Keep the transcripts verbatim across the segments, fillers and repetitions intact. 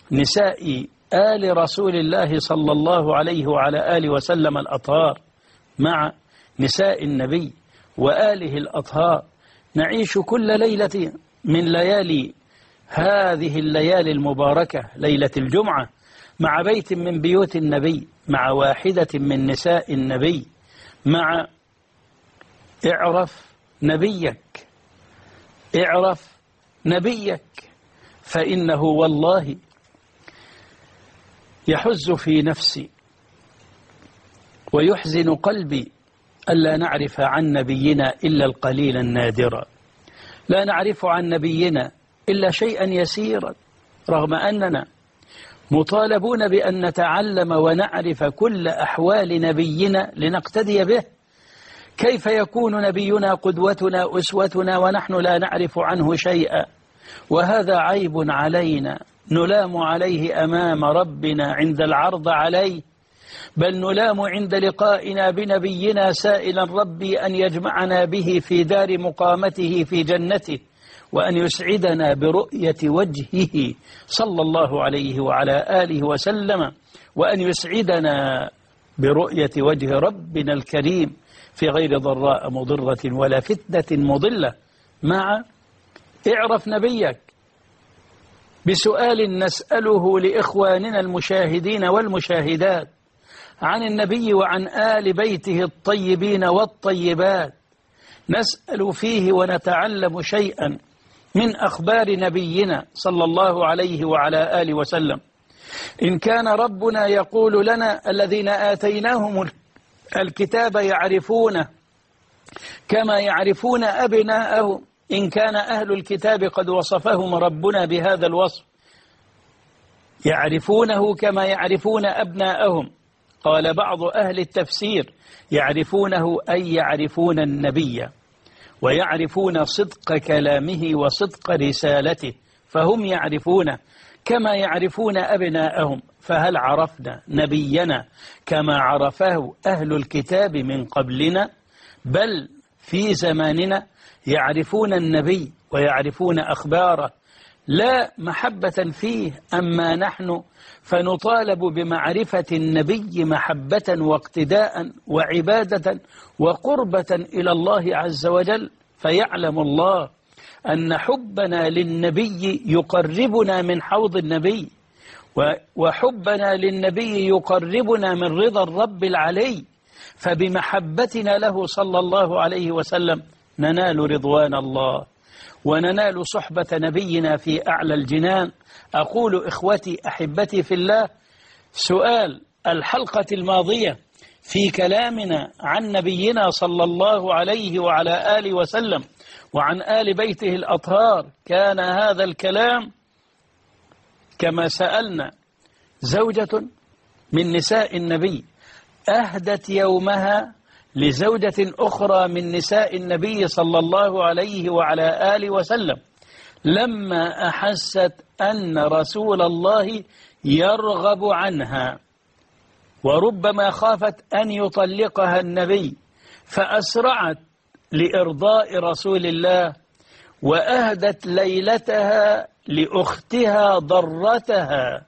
نساء آل رسول الله صلى الله عليه وعلى آله وسلم الأطهار مع نساء النبي وآله الأطهار، نعيش كل ليلة من ليالي هذه الليالي المباركة ليلة الجمعة مع بيت من بيوت النبي، مع واحدة من نساء النبي، مع اعرف نبيك، اعرف نبيك، فإنه والله يحز في نفسي ويحزن قلبي ألا نعرف عن نبينا إلا القليل النادر، لا نعرف عن نبينا إلا شيئا يسيرا، رغم أننا مطالبون بأن نتعلم ونعرف كل أحوال نبينا لنقتدي به. كيف يكون نبينا قدوتنا أسوتنا ونحن لا نعرف عنه شيئا؟ وهذا عيب علينا نلام عليه أمام ربنا عند العرض عليه، بل نلام عند لقائنا بنبينا سائلا ربي أن يجمعنا به في دار مقامته في جنته، وأن يسعدنا برؤية وجهه صلى الله عليه وعلى آله وسلم، وأن يسعدنا برؤية وجه ربنا الكريم في غير ضراء مضرة ولا فتنة مضلة. مع اعرف نبيك بسؤال نسأله لإخواننا المشاهدين والمشاهدات عن النبي وعن آل بيته الطيبين والطيبات، نسأل فيه ونتعلم شيئا من أخبار نبينا صلى الله عليه وعلى آله وسلم. إن كان ربنا يقول لنا الذين آتيناهم الكتاب يعرفونه كما يعرفون أبناءهم، إن كان أهل الكتاب قد وصفهم ربنا بهذا الوصف، يعرفونه كما يعرفون أبناءهم، قال بعض أهل التفسير يعرفونه أي يعرفون النبي ويعرفون صدق كلامه وصدق رسالته، فهم يعرفونه كما يعرفون أبناءهم. فهل عرفنا نبينا كما عرفه أهل الكتاب من قبلنا؟ بل في زماننا يعرفون النبي ويعرفون أخباره لا محبة فيه، أما نحن فنطالب بمعرفة النبي محبة واقتداء وعبادة وقربة إلى الله عز وجل. فيعلم الله أن حبنا للنبي يقربنا من حوض النبي، وحبنا للنبي يقربنا من رضا الرب العلي، فبمحبتنا له صلى الله عليه وسلم ننال رضوان الله وننال صحبة نبينا في أعلى الجنان. أقول إخوتي أحبتي في الله، سؤال الحلقة الماضية في كلامنا عن نبينا صلى الله عليه وعلى آله وسلم وعن آل بيته الأطهار، كان هذا الكلام كما سألنا زوجة من نساء النبي أهدت يومها لزوجة أخرى من نساء النبي صلى الله عليه وعلى آله وسلم لما أحست أن رسول الله يرغب عنها وربما خافت أن يطلقها النبي، فأسرعت لإرضاء رسول الله وأهدت ليلتها لأختها ضرتها.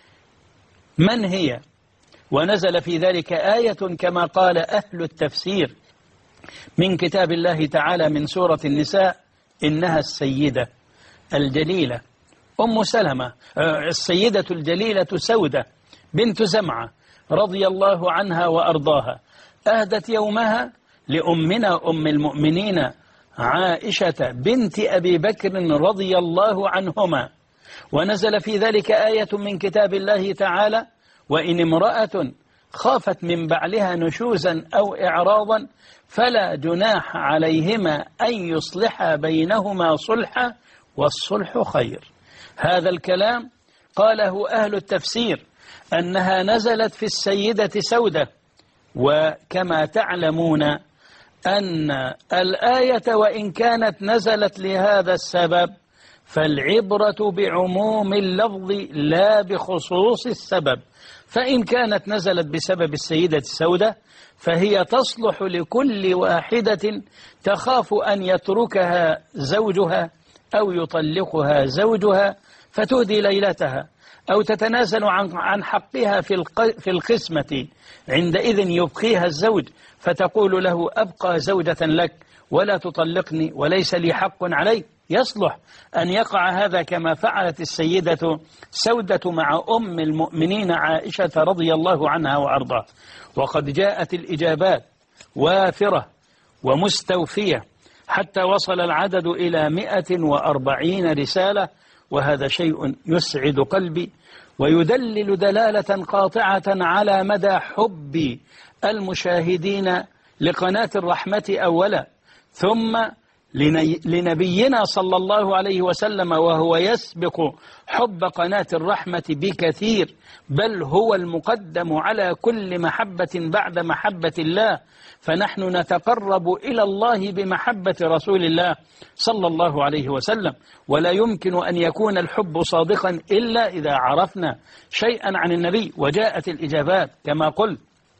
من هي؟ ونزل في ذلك آية كما قال أهل التفسير من كتاب الله تعالى من سورة النساء: إنها السيدة الجليلة أم سلمة، السيدة الجليلة سودة بنت زمعة رضي الله عنها وأرضاها، أهدت يومها لأمنا أم المؤمنين عائشة بنت أبي بكر رضي الله عنهما. ونزل في ذلك آية من كتاب الله تعالى: وإن امرأة خافت من بعلها نشوزا أو إعراضا فلا جناح عليهما أن يصلحا بينهما صلحا والصلح خير. هذا الكلام قاله أهل التفسير أنها نزلت في السيدة سودة. وكما تعلمون أن الآية وإن كانت نزلت لهذا السبب فالعبرة بعموم اللفظ لا بخصوص السبب، فإن كانت نزلت بسبب السيدة السودة فهي تصلح لكل واحدة تخاف أن يتركها زوجها أو يطلقها زوجها، فتهدي ليلتها أو تتنازل عن عن حقها في في القسمة، عندئذ يبقيها الزوج فتقول له أبقى زوجة لك ولا تطلقني وليس لي حق عليك. يصلح أن يقع هذا كما فعلت السيدة سودة مع أم المؤمنين عائشة رضي الله عنها وأرضاها. وقد جاءت الإجابات وافرة ومستوفية حتى وصل العدد إلى مئة وأربعين رسالة، وهذا شيء يسعد قلبي ويدلل دلالة قاطعة على مدى حب المشاهدين لقناة الرحمة أولا، ثم لنبينا صلى الله عليه وسلم، وهو يسبق حب قناة الرحمة بكثير، بل هو المقدم على كل محبة بعد محبة الله. فنحن نتقرب إلى الله بمحبة رسول الله صلى الله عليه وسلم، ولا يمكن أن يكون الحب صادقا إلا إذا عرفنا شيئا عن النبي. وجاءت الإجابات كما قلت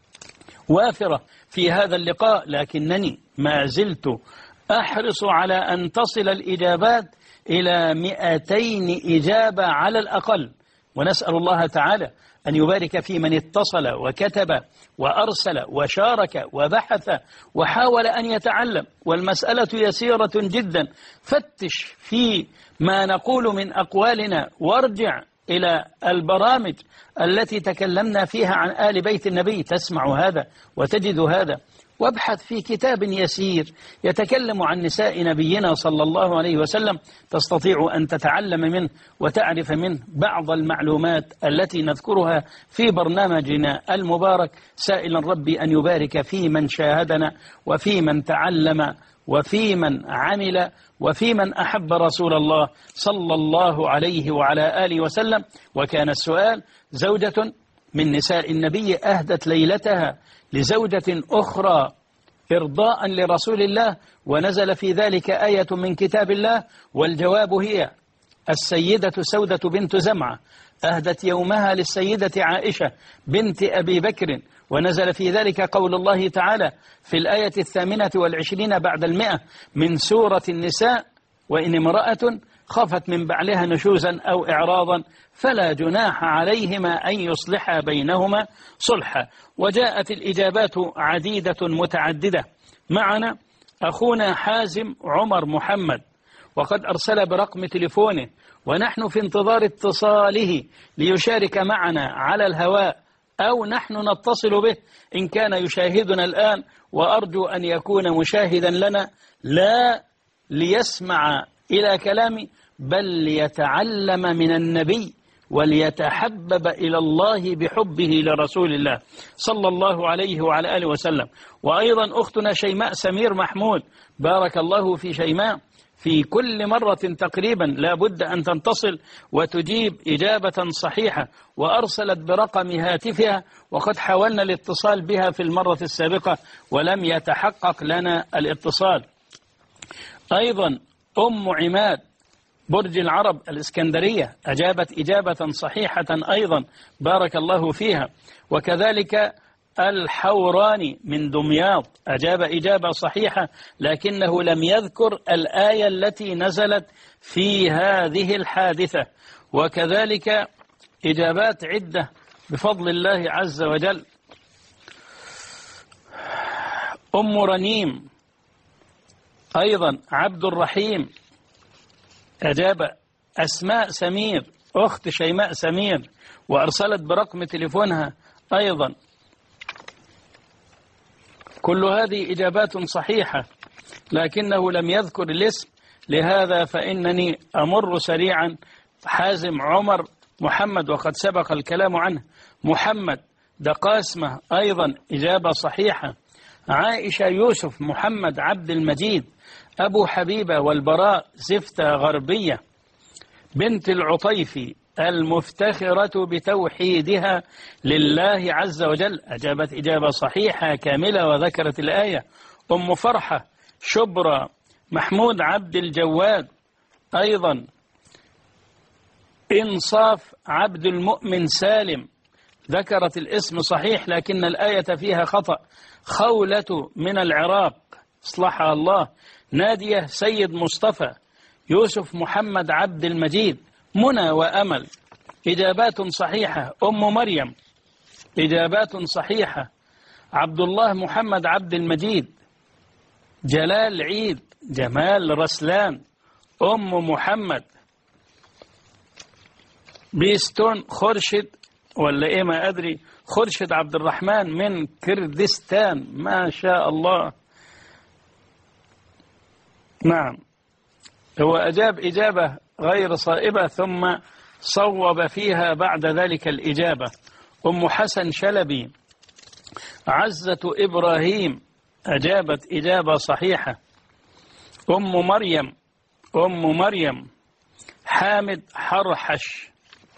وافرة في هذا اللقاء، لكنني ما زلت أحرص على أن تصل الإجابات إلى مئتين إجابة على الأقل، ونسأل الله تعالى أن يبارك في من اتصل وكتب وأرسل وشارك وبحث وحاول أن يتعلم. والمسألة يسيرة جدا، فتش في ما نقول من أقوالنا وارجع إلى البرامج التي تكلمنا فيها عن آل بيت النبي، تسمع هذا وتجد هذا. وابحث في كتاب يسير يتكلم عن نساء نبينا صلى الله عليه وسلم، تستطيع أن تتعلم منه وتعرف منه بعض المعلومات التي نذكرها في برنامجنا المبارك، سائلا ربي أن يبارك في من شاهدنا وفي من تعلم وفي من عمل وفي من أحب رسول الله صلى الله عليه وعلى آله وسلم. وكان السؤال: زوجة من نساء النبي أهدت ليلتها لزوجة أخرى إرضاء لرسول الله، ونزل في ذلك آية من كتاب الله. والجواب هي السيدة سودة بنت زمعة أهدت يومها للسيدة عائشة بنت أبي بكر، ونزل في ذلك قول الله تعالى في الآية الثامنة والعشرين بعد المئة من سورة النساء: وإن امرأة خافت من بعلها نشوزا أو إعراضا فلا جناح عليهما أن يصلحا بينهما صلحا. وجاءت الإجابات عديدة متعددة. معنا أخونا حازم عمر محمد، وقد أرسل برقم تليفونه، ونحن في انتظار اتصاله ليشارك معنا على الهواء، أو نحن نتصل به إن كان يشاهدنا الآن، وأرجو أن يكون مشاهدا لنا لا ليسمع إلى كلامي بل ليتعلم من النبي وليتحبب إلى الله بحبه لرسول الله صلى الله عليه وعلى آله وسلم. وأيضا أختنا شيماء سمير محمود، بارك الله في شيماء، في كل مرة تقريبا لا بد أن تنتصل وتجيب إجابة صحيحة، وأرسلت برقم هاتفها، وقد حاولنا الاتصال بها في المرة السابقة ولم يتحقق لنا الاتصال. أيضا أم عماد برج العرب الإسكندرية أجابت إجابة صحيحة أيضا، بارك الله فيها. وكذلك الحوراني من دمياط أجاب إجابة صحيحة، لكنه لم يذكر الآية التي نزلت في هذه الحادثة. وكذلك إجابات عدة بفضل الله عز وجل. أم رنيم أيضا عبد الرحيم أجاب. أسماء سمير أخت شيماء سمير، وأرسلت برقم تليفونها أيضا. كل هذه إجابات صحيحة، لكنه لم يذكر الاسم، لهذا فإنني أمر سريعا. حازم عمر محمد، وقد سبق الكلام عنه. محمد دقاسمة أيضا إجابة صحيحة. عائشة يوسف محمد عبد المجيد أبو حبيبة والبراء زفتة غربية بنت العطيفي المفتخرة بتوحيدها لله عز وجل أجابت إجابة صحيحة كاملة وذكرت الآية. أم فرحة شبرا محمود عبد الجواد أيضا. إنصاف عبد المؤمن سالم ذكرت الاسم صحيح لكن الآية فيها خطأ. خولة من العراق اصلحها الله. نادية سيد مصطفى. يوسف محمد عبد المجيد منى وأمل إجابات صحيحة. أم مريم إجابات صحيحة. عبد الله محمد عبد المجيد. جلال عيد. جمال رسلان. أم محمد. بيستون خورشيد ولا إيه ما أدري، خورشيد عبد الرحمن من كردستان. ما شاء الله. نعم، هو أجاب إجابة غير صائبة ثم صوب فيها بعد ذلك الإجابة. أم حسن شلبي. عزة إبراهيم أجابت إجابة صحيحة. أم مريم أم مريم حامد حرحش.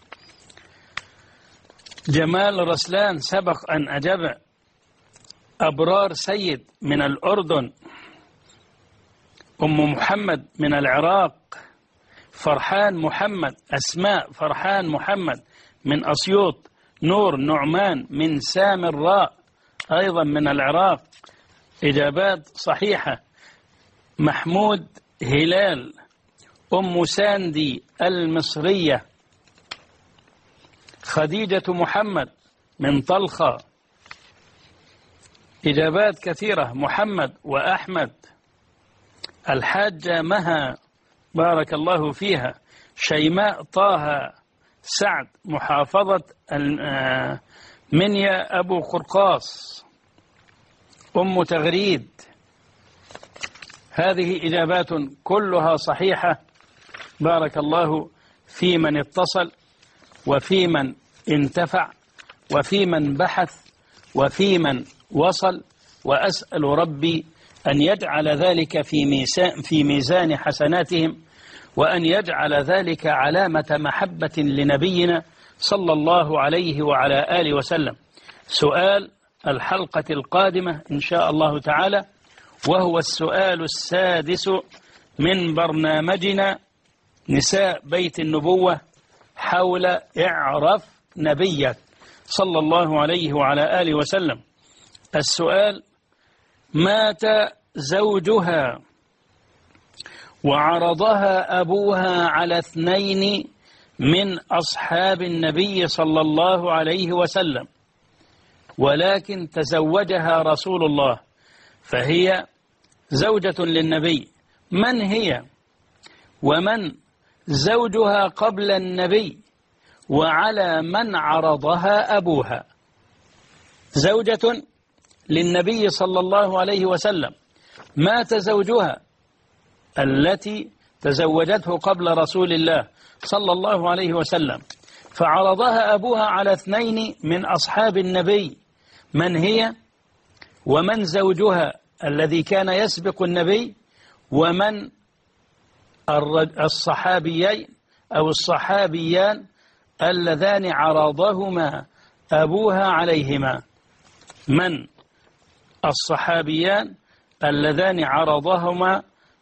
جمال رسلان سبق أن أجاب. أبرار سيد من الأردن. أم محمد من العراق. فرحان محمد. أسماء فرحان محمد من أسيوط. نور نعمان من سامراء أيضا من العراق. إجابات صحيحة. محمود هلال. أم ساندي المصرية. خديجة محمد من طلخة. إجابات كثيرة. محمد وأحمد. الحاجة مها بارك الله فيها. شيماء طه سعد محافظة منيا أبو قرقاص. أم تغريد. هذه إجابات كلها صحيحة. بارك الله في من اتصل وفي من انتفع وفي من بحث وفي من وصل، وأسأل ربي أن يجعل ذلك في ميزان في ميزان حسناتهم، وأن يجعل ذلك علامة محبة لنبينا صلى الله عليه وعلى آله وسلم. سؤال الحلقة القادمة إن شاء الله تعالى، وهو السؤال السادس من برنامجنا نساء بيت النبوة حول اعرف نبيك صلى الله عليه وعلى آله وسلم. السؤال: مات زوجها وعرضها أبوها على اثنين من أصحاب النبي صلى الله عليه وسلم، ولكن تزوجها رسول الله، فهي زوجة للنبي. من هي؟ ومن زوجها قبل النبي؟ وعلى من عرضها أبوها؟ زوجة للنبي صلى الله عليه وسلم، مات زوجها التي تزوجته قبل رسول الله صلى الله عليه وسلم، فعرضها أبوها على اثنين من أصحاب النبي. من هي؟ ومن زوجها الذي كان يسبق النبي؟ ومن الصحابيين أو الصحابيان اللذان عرضهما أبوها عليهما؟ من الصحابيان اللذان عرضهما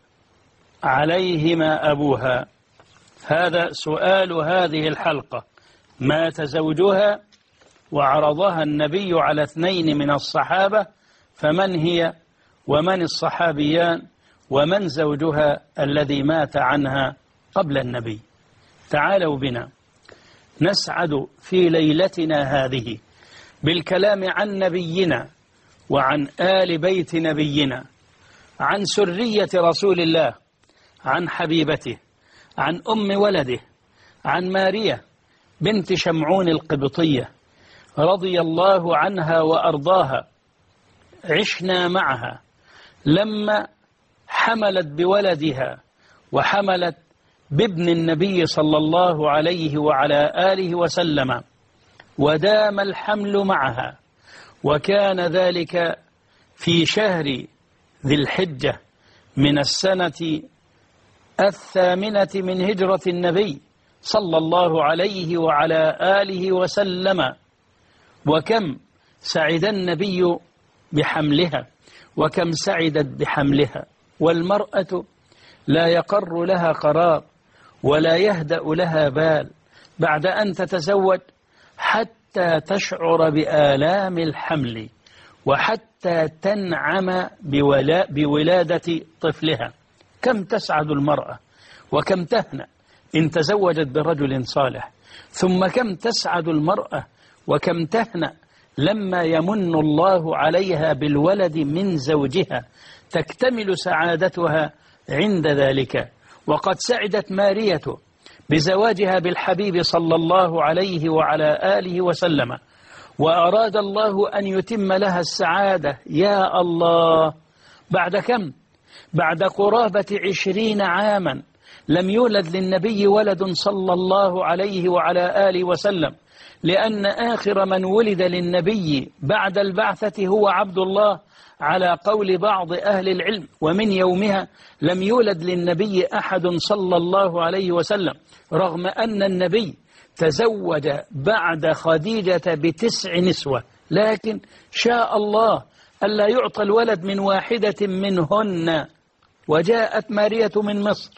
عليهما أبوها؟ هذا سؤال هذه الحلقة. مات زوجها وعرضها النبي على اثنين من الصحابة، فمن هي ومن الصحابيان ومن زوجها الذي مات عنها قبل النبي؟ تعالوا بنا نسعد في ليلتنا هذه بالكلام عن نبينا وعن آل بيت نبينا، عن سرية رسول الله، عن حبيبته، عن أم ولده، عن ماريا بنت شمعون القبطية رضي الله عنها وأرضاها. عشنا معها لما حملت بولدها وحملت بابن النبي صلى الله عليه وعلى آله وسلم، ودام الحمل معها، وكان ذلك في شهر ذي الحجة من السنة الثامنة من هجرة النبي صلى الله عليه وعلى آله وسلم. وكم سعد النبي بحملها، وكم سعدت بحملها. والمرأة لا يقر لها قرار ولا يهدأ لها بال بعد أن تتزوج حتى تشعر بآلام الحمل، وحتى تنعم بولا بولادة طفلها. كم تسعد المرأة وكم تهنأ إن تزوجت برجل صالح. ثم كم تسعد المرأة وكم تهنأ لما يمن الله عليها بالولد من زوجها، تكتمل سعادتها عند ذلك. وقد سعدت مارية بزواجها بالحبيب صلى الله عليه وعلى آله وسلم، وأراد الله أن يتم لها السعادة. يا الله، بعد كم؟ بعد قرابة عشرين عاما لم يولد للنبي ولد صلى الله عليه وعلى آله وسلم، لأن آخر من ولد للنبي بعد البعثة هو عبد الله على قول بعض أهل العلم، ومن يومها لم يولد للنبي أحد صلى الله عليه وسلم، رغم أن النبي تزوج بعد خديجة بتسع نسوة، لكن شاء الله ألا يعطى الولد من واحدة منهن. وجاءت مارية من مصر،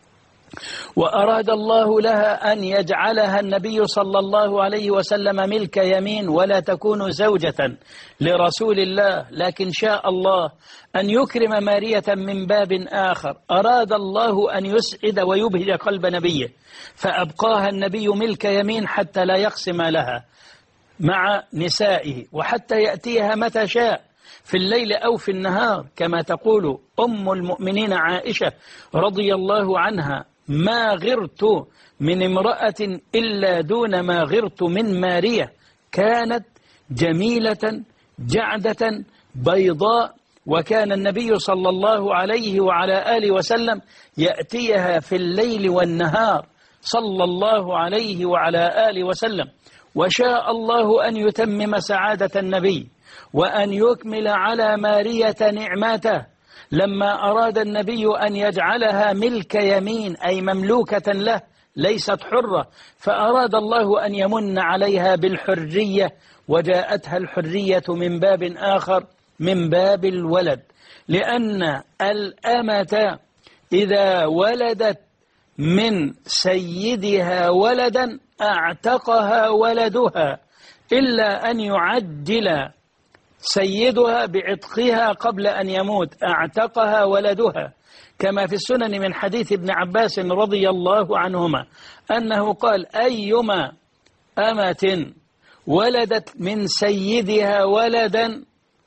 وأراد الله لها أن يجعلها النبي صلى الله عليه وسلم ملك يمين ولا تكون زوجة لرسول الله، لكن شاء الله أن يكرم مارية من باب آخر. أراد الله أن يسعد ويبهج قلب نبيه، فأبقاها النبي ملك يمين حتى لا يقسم لها مع نسائه، وحتى يأتيها متى شاء في الليل أو في النهار، كما تقول أم المؤمنين عائشة رضي الله عنها: ما غرت من امرأة إلا دون ما غرت من مارية، كانت جميلة جعدة بيضاء، وكان النبي صلى الله عليه وعلى آله وسلم يأتيها في الليل والنهار صلى الله عليه وعلى آله وسلم. وشاء الله أن يتمم سعادة النبي وأن يكمل على مارية نعمته لما أراد النبي أن يجعلها ملك يمين، أي مملوكة له ليست حرة، فأراد الله أن يمن عليها بالحرية، وجاءتها الحرية من باب آخر، من باب الولد، لأن الأمة إذا ولدت من سيدها ولدا أعتقها ولدها، إلا أن يعجل سيدها بعتقها قبل أن يموت، أعتقها ولدها، كما في السنن من حديث ابن عباس رضي الله عنهما أنه قال: أيما أمة ولدت من سيدها ولدا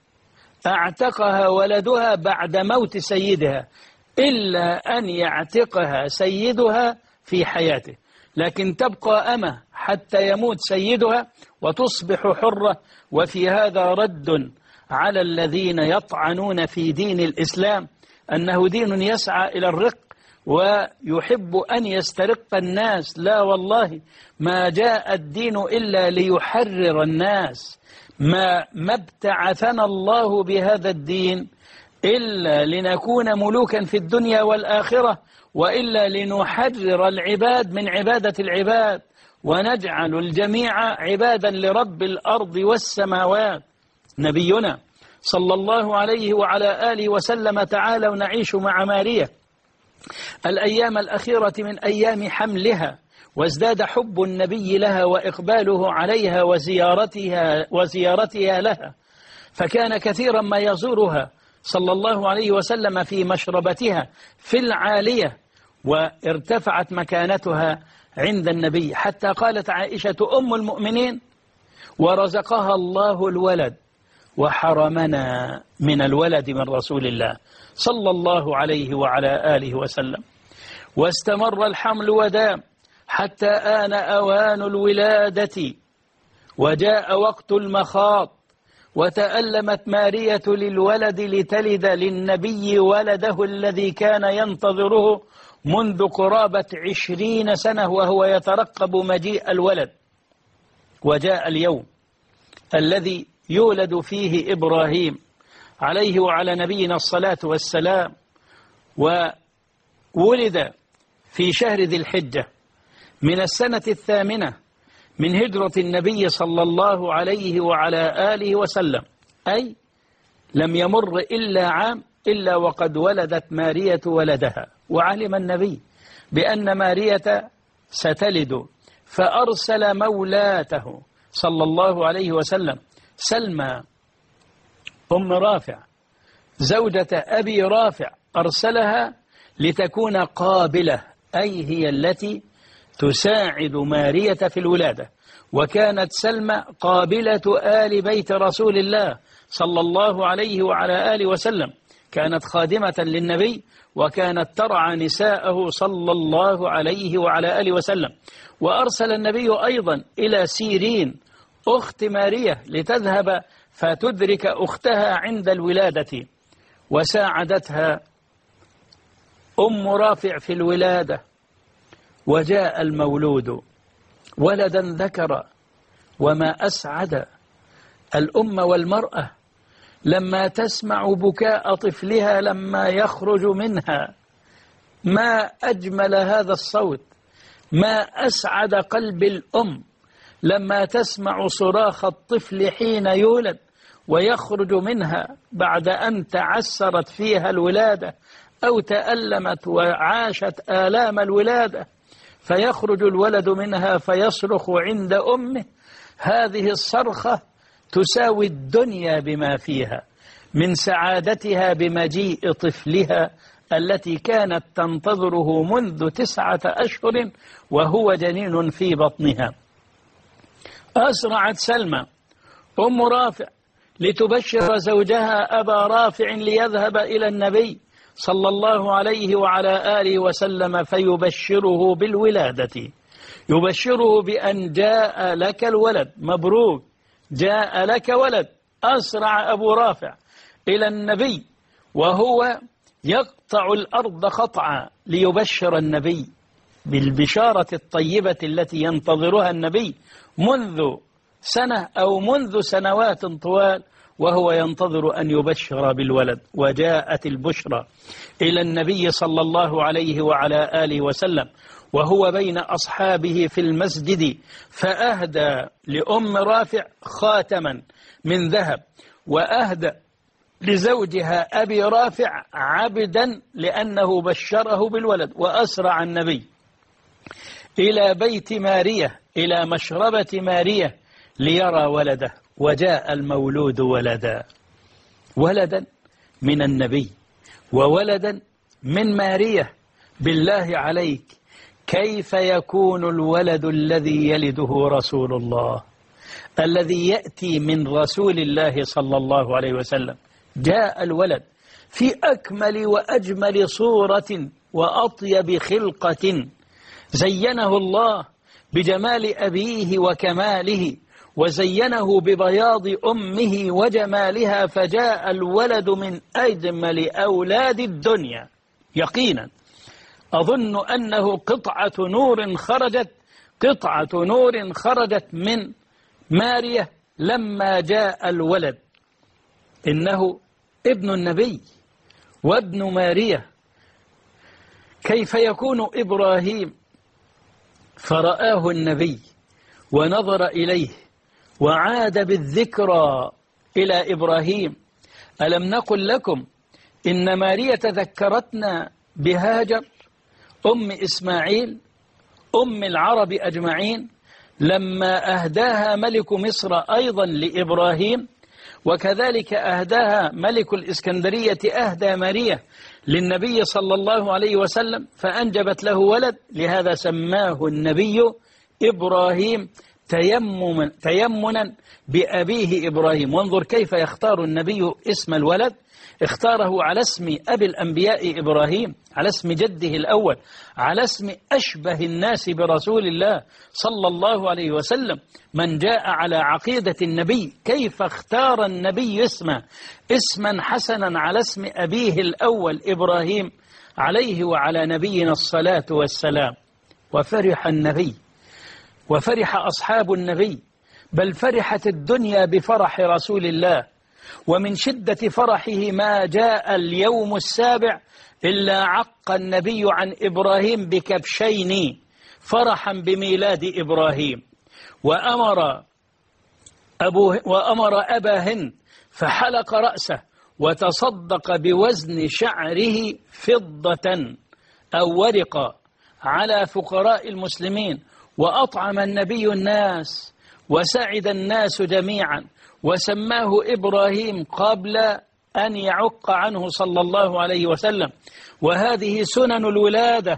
أعتقها ولدها بعد موت سيدها، إلا أن يعتقها سيدها في حياته، لكن تبقى أمة حتى يموت سيدها وتصبح حرة. وفي هذا رد على الذين يطعنون في دين الإسلام أنه دين يسعى إلى الرق ويحب أن يسترق الناس. لا والله، ما جاء الدين إلا ليحرر الناس، ما ما ابتعثنا الله بهذا الدين إلا لنكون ملوكا في الدنيا والآخرة، وإلا لنحرر العباد من عبادة العباد ونجعل الجميع عبادا لرب الأرض والسماوات. نبينا صلى الله عليه وعلى آله وسلم: تعالوا نعيش مع مارية الأيام الأخيرة من أيام حملها، وازداد حب النبي لها وإقباله عليها وزيارتها, وزيارتها لها، فكان كثيرا ما يزورها صلى الله عليه وسلم في مشربتها في العالية، وارتفعت مكانتها عند النبي، حتى قالت عائشة أم المؤمنين: ورزقها الله الولد وحرمنا من الولد من رسول الله صلى الله عليه وعلى آله وسلم. واستمر الحمل ودام حتى آن أوان الولادة، وجاء وقت المخاض، وتألمت مارية للولد لتلد للنبي ولده الذي كان ينتظره منذ قرابة عشرين سنة وهو يترقب مجيء الولد. وجاء اليوم الذي يولد فيه إبراهيم عليه وعلى نبينا الصلاة والسلام، وولد في شهر ذي الحجة من السنة الثامنة من هجرة النبي صلى الله عليه وعلى آله وسلم، أي لم يمر إلا عام إلا وقد ولدت مارية ولدها. وعلم النبي بأن مارية ستلد، فأرسل مولاته صلى الله عليه وسلم سلمى أم رافع زوجة أبي رافع، أرسلها لتكون قابلة، أي هي التي تساعد مارية في الولادة، وكانت سلمى قابلة آل بيت رسول الله صلى الله عليه وعلى آله وسلم، كانت خادمة للنبي، وكانت ترعى نساءه صلى الله عليه وعلى آله وسلم. وأرسل النبي أيضا إلى سيرين أخت مارية لتذهب فتدرك أختها عند الولادة، وساعدتها أم رافع في الولادة، وجاء المولود ولدا ذكر. وما أسعد الأم والمرأة لما تسمع بكاء طفلها لما يخرج منها، ما أجمل هذا الصوت، ما أسعد قلب الأم لما تسمع صراخ الطفل حين يولد ويخرج منها بعد أن تعسرت فيها الولادة أو تألمت وعاشت آلام الولادة، فيخرج الولد منها فيصرخ عند أمه. هذه الصرخة تساوي الدنيا بما فيها من سعادتها بمجيء طفلها التي كانت تنتظره منذ تسعة أشهر وهو جنين في بطنها. أسرعت سلمى أم رافع لتبشر زوجها أبا رافع ليذهب إلى النبي صلى الله عليه وعلى آله وسلم فيبشره بالولادة، يبشره بأن جاء لك الولد، مبروك جاء لك ولد. أسرع أبو رافع إلى النبي وهو يقطع الأرض قطعا ليبشر النبي بالبشارة الطيبة التي ينتظرها النبي منذ سنة أو منذ سنوات طوال، وهو ينتظر أن يبشر بالولد. وجاءت البشرى إلى النبي صلى الله عليه وعلى آله وسلم وهو بين أصحابه في المسجد، فأهدى لأم رافع خاتما من ذهب، وأهدى لزوجها أبي رافع عبدا لأنه بشره بالولد. وأسرع النبي إلى بيت مارية، إلى مشربة مارية ليرى ولده، وجاء المولود ولدا، ولدا من النبي وولدا من مارية. بالله عليك، كيف يكون الولد الذي يلده رسول الله، الذي يأتي من رسول الله صلى الله عليه وسلم؟ جاء الولد في أكمل وأجمل صورة وأطيب خلقة، زينه الله بجمال أبيه وكماله، وزينه ببياض أمه وجمالها، فجاء الولد من أجمل أولاد الدنيا يقينا. أظن أنه قطعة نور خرجت قطعة نور خرجت من مارية لما جاء الولد، إنه ابن النبي وابن مارية. كيف يكون إبراهيم فرآه النبي ونظر إليه وعاد بالذكرى إلى إبراهيم؟ ألم نقل لكم إن مارية ذكرتنا بهاجر أم إسماعيل أم العرب أجمعين لما أهداها ملك مصر أيضا لإبراهيم، وكذلك أهداها ملك الإسكندرية، أهدى مارية للنبي صلى الله عليه وسلم فأنجبت له ولد، لهذا سماه النبي إبراهيم تيمما, تيمنا بأبيه إبراهيم. وانظر كيف يختار النبي اسم الولد، اختاره على اسم أبي الأنبياء إبراهيم، على اسم جده الأول، على اسم أشبه الناس برسول الله صلى الله عليه وسلم، من جاء على عقيدة النبي. كيف اختار النبي اسمه اسما حسنا على اسم أبيه الأول إبراهيم عليه وعلى نبينا الصلاة والسلام. وفرح النبي وفرح أصحاب النبي، بل فرحت الدنيا بفرح رسول الله. ومن شدة فرحه ما جاء اليوم السابع إلا عق النبي عن إبراهيم بكبشين فرحا بميلاد إبراهيم، وأمر, أبوه وأمر أبا هند فحلق رأسه وتصدق بوزن شعره فضة أو ورقة على فقراء المسلمين، وأطعم النبي الناس وسعد الناس جميعا، وسماه إبراهيم قبل أن يعق عنه صلى الله عليه وسلم. وهذه سنن الولادة،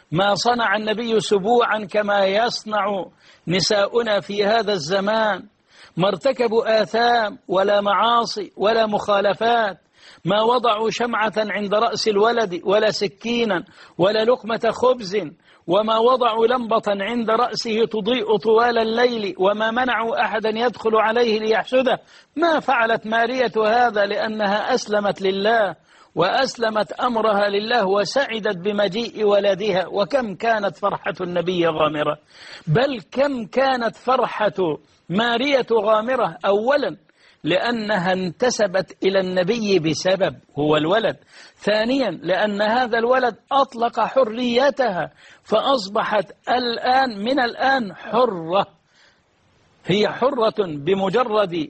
ما صنع النبي سبوعا كما يصنع نساؤنا في هذا الزمان، ما ارتكبوا آثام ولا معاصي ولا مخالفات، ما وضعوا شمعة عند رأس الولد ولا سكينا ولا لقمة خبز، وما وضعوا لمبة عند رأسه تضيء طوال الليل، وما منعوا أحدا يدخل عليه ليحسده. ما فعلت مارية هذا لأنها أسلمت لله وأسلمت أمرها لله وسعدت بمجيء ولدها. وكم كانت فرحة النبي غامرة، بل كم كانت فرحة مارية غامرة. أولا لأنها انتسبت إلى النبي بسبب هو الولد، ثانيا لأن هذا الولد أطلق حريتها فأصبحت الآن من الآن حرة، هي حرة بمجرد,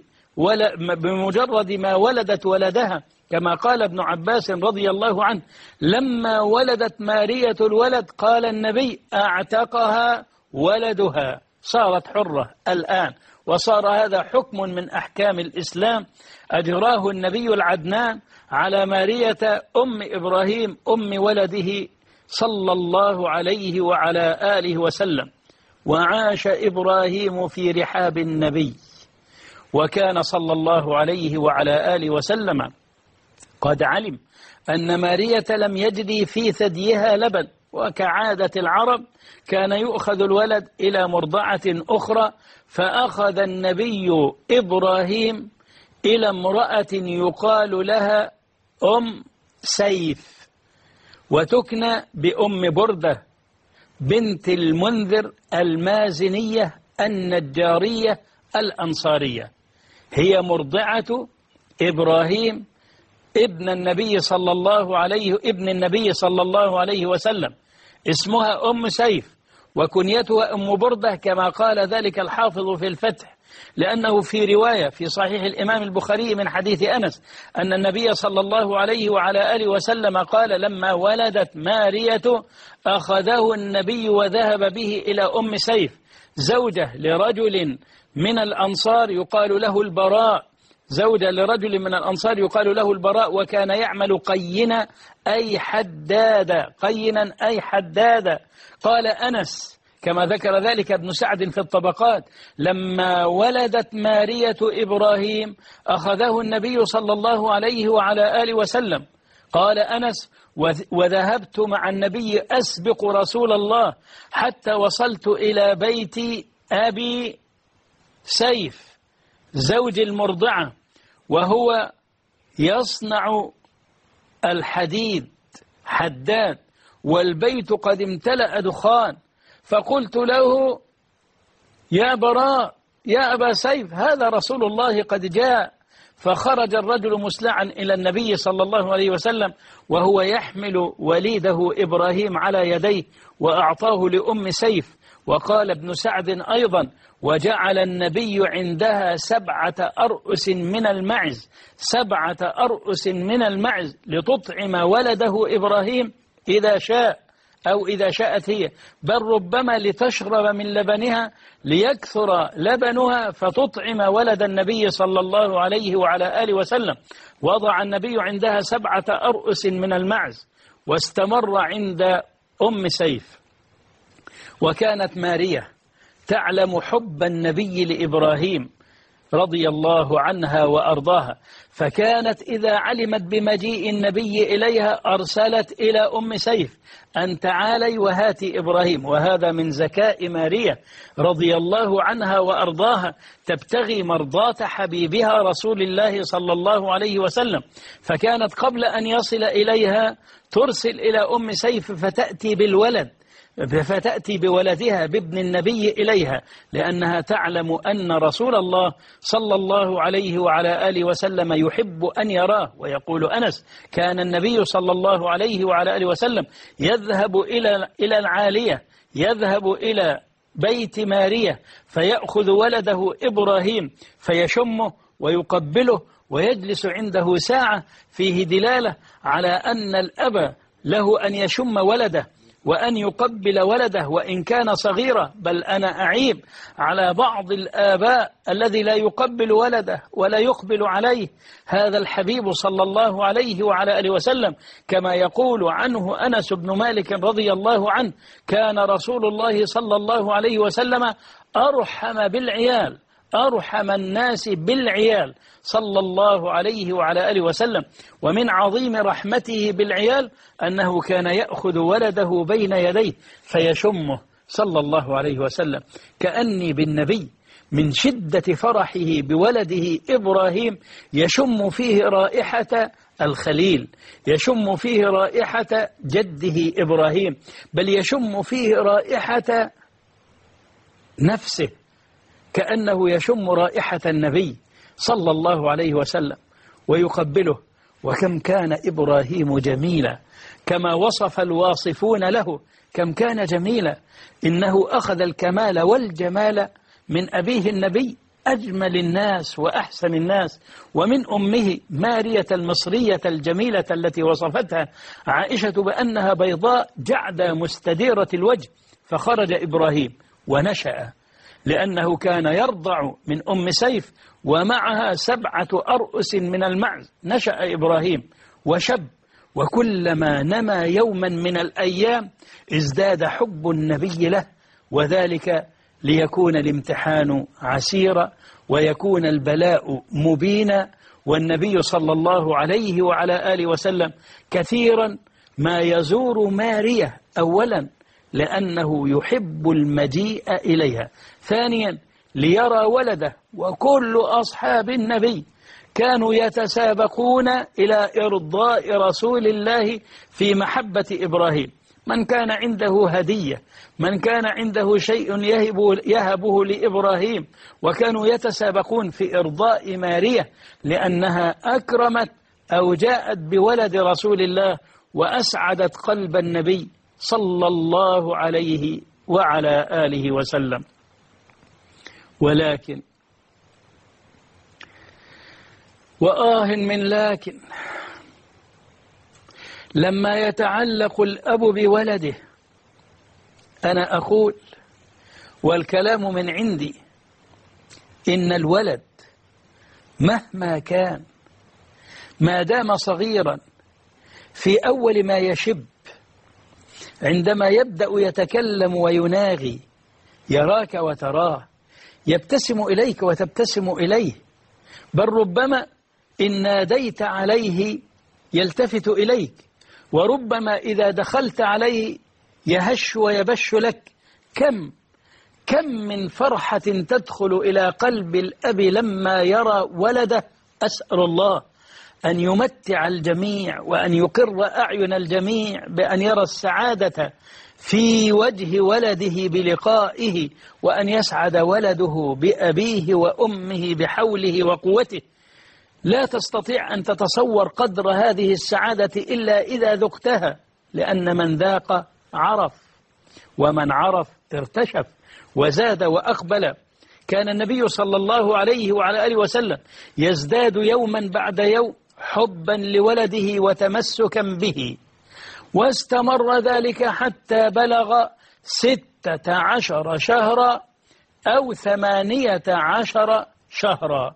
بمجرد ما ولدت ولدها، كما قال ابن عباس رضي الله عنه لما ولدت مارية الولد قال النبي أعتقها ولدها، صارت حرة الآن. وصار هذا حكم من أحكام الإسلام أجراه النبي العدنان على مارية أم إبراهيم أم ولده صلى الله عليه وعلى آله وسلم. وعاش إبراهيم في رحاب النبي، وكان صلى الله عليه وعلى آله وسلم قد علم أن مارية لم يجري في ثديها لبن، وكعادة العرب كان يؤخذ الولد إلى مرضعة أخرى، فأخذ النبي إبراهيم إلى امرأة يقال لها أم سيف، وتكنى بأم بردة بنت المنذر المازنية النجارية الأنصارية، هي مرضعة إبراهيم ابن النبي صلى الله عليه ابن النبي صلى الله عليه وسلم. اسمها أم سيف وكنيتها أم بردة كما قال ذلك الحافظ في الفتح، لأنه في رواية في صحيح الإمام البخاري من حديث أنس أن النبي صلى الله عليه وعلى آله وسلم قال لما ولدت مارية أخذه النبي وذهب به إلى أم سيف زوجة لرجل من الأنصار يقال له البراء، زوجة لرجل من الأنصار يقال له البراء، وكان يعمل قينا أي حدادا، قينا أي حدادا. قال أنس كما ذكر ذلك ابن سعد في الطبقات لما ولدت مارية إبراهيم أخذه النبي صلى الله عليه وعلى آله وسلم. قال أنس وذهبت مع النبي أسبق رسول الله حتى وصلت إلى بيت أبي سيف زوج المرضعة وهو يصنع الحديد حداد، والبيت قد امتلأ دخان، فقلت له يا براء يا أبا سيف هذا رسول الله قد جاء. فخرج الرجل مسلعا إلى النبي صلى الله عليه وسلم وهو يحمل وليده إبراهيم على يديه وأعطاه لأم سيف. وقال ابن سعد أيضا وجعل النبي عندها سبعة أرؤس من المعز، سبعة أرؤس من المعز لتطعم ولده إبراهيم إذا شاء أو إذا شاءت هي، بل ربما لتشرب من لبنها ليكثر لبنها فتطعم ولد النبي صلى الله عليه وعلى آله وسلم. وضع النبي عندها سبعة أرؤس من المعز واستمر عند أم سيف. وكانت مارية تعلم حب النبي لإبراهيم رضي الله عنها وأرضاها، فكانت إذا علمت بمجيء النبي إليها أرسلت إلى أم سيف أن تعالي وهاتي إبراهيم. وهذا من ذكاء مارية رضي الله عنها وأرضاها، تبتغي مرضاة حبيبها رسول الله صلى الله عليه وسلم. فكانت قبل أن يصل إليها ترسل إلى أم سيف فتأتي بالولد فتأتي بولدها بابن النبي إليها، لأنها تعلم أن رسول الله صلى الله عليه وعلى آله وسلم يحب أن يراه. ويقول أنس كان النبي صلى الله عليه وعلى آله وسلم يذهب إلى إلى العالية، يذهب إلى بيت مارية فيأخذ ولده إبراهيم فيشمه ويقبله ويجلس عنده ساعة، فيه دلالة على أن الأب له أن يشم ولده وأن يقبل ولده وإن كان صغيرا، بل أنا أعيب على بعض الآباء الذي لا يقبل ولده ولا يقبل عليه. هذا الحبيب صلى الله عليه وعلى آله وسلم كما يقول عنه أنس بن مالك رضي الله عنه: كان رسول الله صلى الله عليه وسلم أرحم بالعيال، أرحم الناس بالعيال صلى الله عليه وعلى آله وسلم. ومن عظيم رحمته بالعيال أنه كان يأخذ ولده بين يديه فيشمه صلى الله عليه وسلم. كأني بالنبي من شدة فرحه بولده إبراهيم يشم فيه رائحة الخليل، يشم فيه رائحة جده إبراهيم، بل يشم فيه رائحة نفسه، كأنه يشم رائحة النبي صلى الله عليه وسلم ويقبله. وكم كان إبراهيم جميلا كما وصف الواصفون له، كم كان جميلا. إنه أخذ الكمال والجمال من أبيه النبي أجمل الناس وأحسن الناس، ومن أمه مارية المصرية الجميلة التي وصفتها عائشة بأنها بيضاء جعدة مستديرة الوجه. فخرج إبراهيم ونشأ لأنه كان يرضع من أم سيف ومعها سبعة أرؤس من المعز. نشأ إبراهيم وشب، وكلما نما يوما من الأيام ازداد حب النبي له، وذلك ليكون الامتحان عسيرا ويكون البلاء مبينا. والنبي صلى الله عليه وعلى آله وسلم كثيرا ما يزور مارية، أولا لأنه يحب المجيء إليها، ثانيا ليرى ولده. وكل أصحاب النبي كانوا يتسابقون إلى إرضاء رسول الله في محبة إبراهيم. من كان عنده هدية، من كان عنده شيء يهبه, يهبه لإبراهيم، وكانوا يتسابقون في إرضاء مارية لأنها أكرمت أو جاءت بولد رسول الله وأسعدت قلب النبي صلى الله عليه وعلى آله وسلم. ولكن وآه من لكن لما يتعلق الأب بولده، أنا أقول والكلام من عندي إن الولد مهما كان ما دام صغيرا في أول ما يشب، عندما يبدأ يتكلم ويناغي يراك وتراه، يبتسم إليك وتبتسم إليه، بل ربما إن ناديت عليه يلتفت إليك، وربما إذا دخلت عليه يهش ويبش لك. كم كم من فرحة تدخل إلى قلب الأب لما يرى ولده. أسأل الله أن يمتع الجميع وأن يقر أعين الجميع بأن يرى السعادة في وجه ولده بلقائه، وأن يسعد ولده بأبيه وأمه بحوله وقوته. لا تستطيع أن تتصور قدر هذه السعادة إلا إذا ذقتها، لأن من ذاق عرف، ومن عرف ارتشف وزاد وأقبل. كان النبي صلى الله عليه وعلى آله وسلم يزداد يوما بعد يوم حبا لولده وتمسكا به، واستمر ذلك حتى بلغ ستة عشر شهرا أو ثمانية عشر شهرا.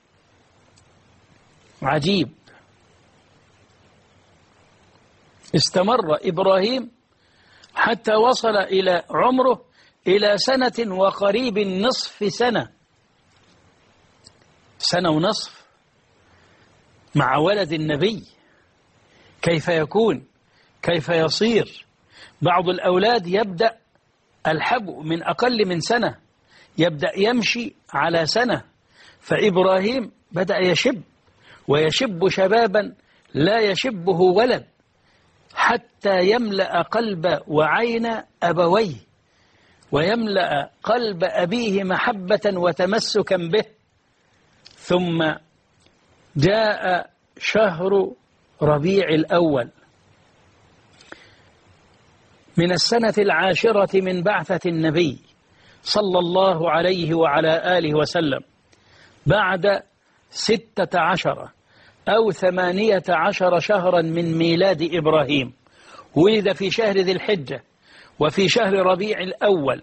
عجيب. استمر إبراهيم حتى وصل إلى عمره إلى سنة وقريب نصف سنة، سنة ونصف مع ولد النبي. كيف يكون؟ كيف يصير؟ بعض الأولاد يبدأ الحبو من أقل من سنة، يبدأ يمشي على سنة، فإبراهيم بدأ يشب، ويشب شبابا لا يشبه ولد، حتى يملأ قلب وعين أبويه، ويملأ قلب أبيه محبة وتمسكا به. ثم جاء شهر ربيع الأول من السنة العاشرة من بعثة النبي صلى الله عليه وعلى آله وسلم، بعد ستة عشر أو ثمانية عشر شهرا من ميلاد إبراهيم. ولد في شهر ذي الحجة وفي شهر ربيع الأول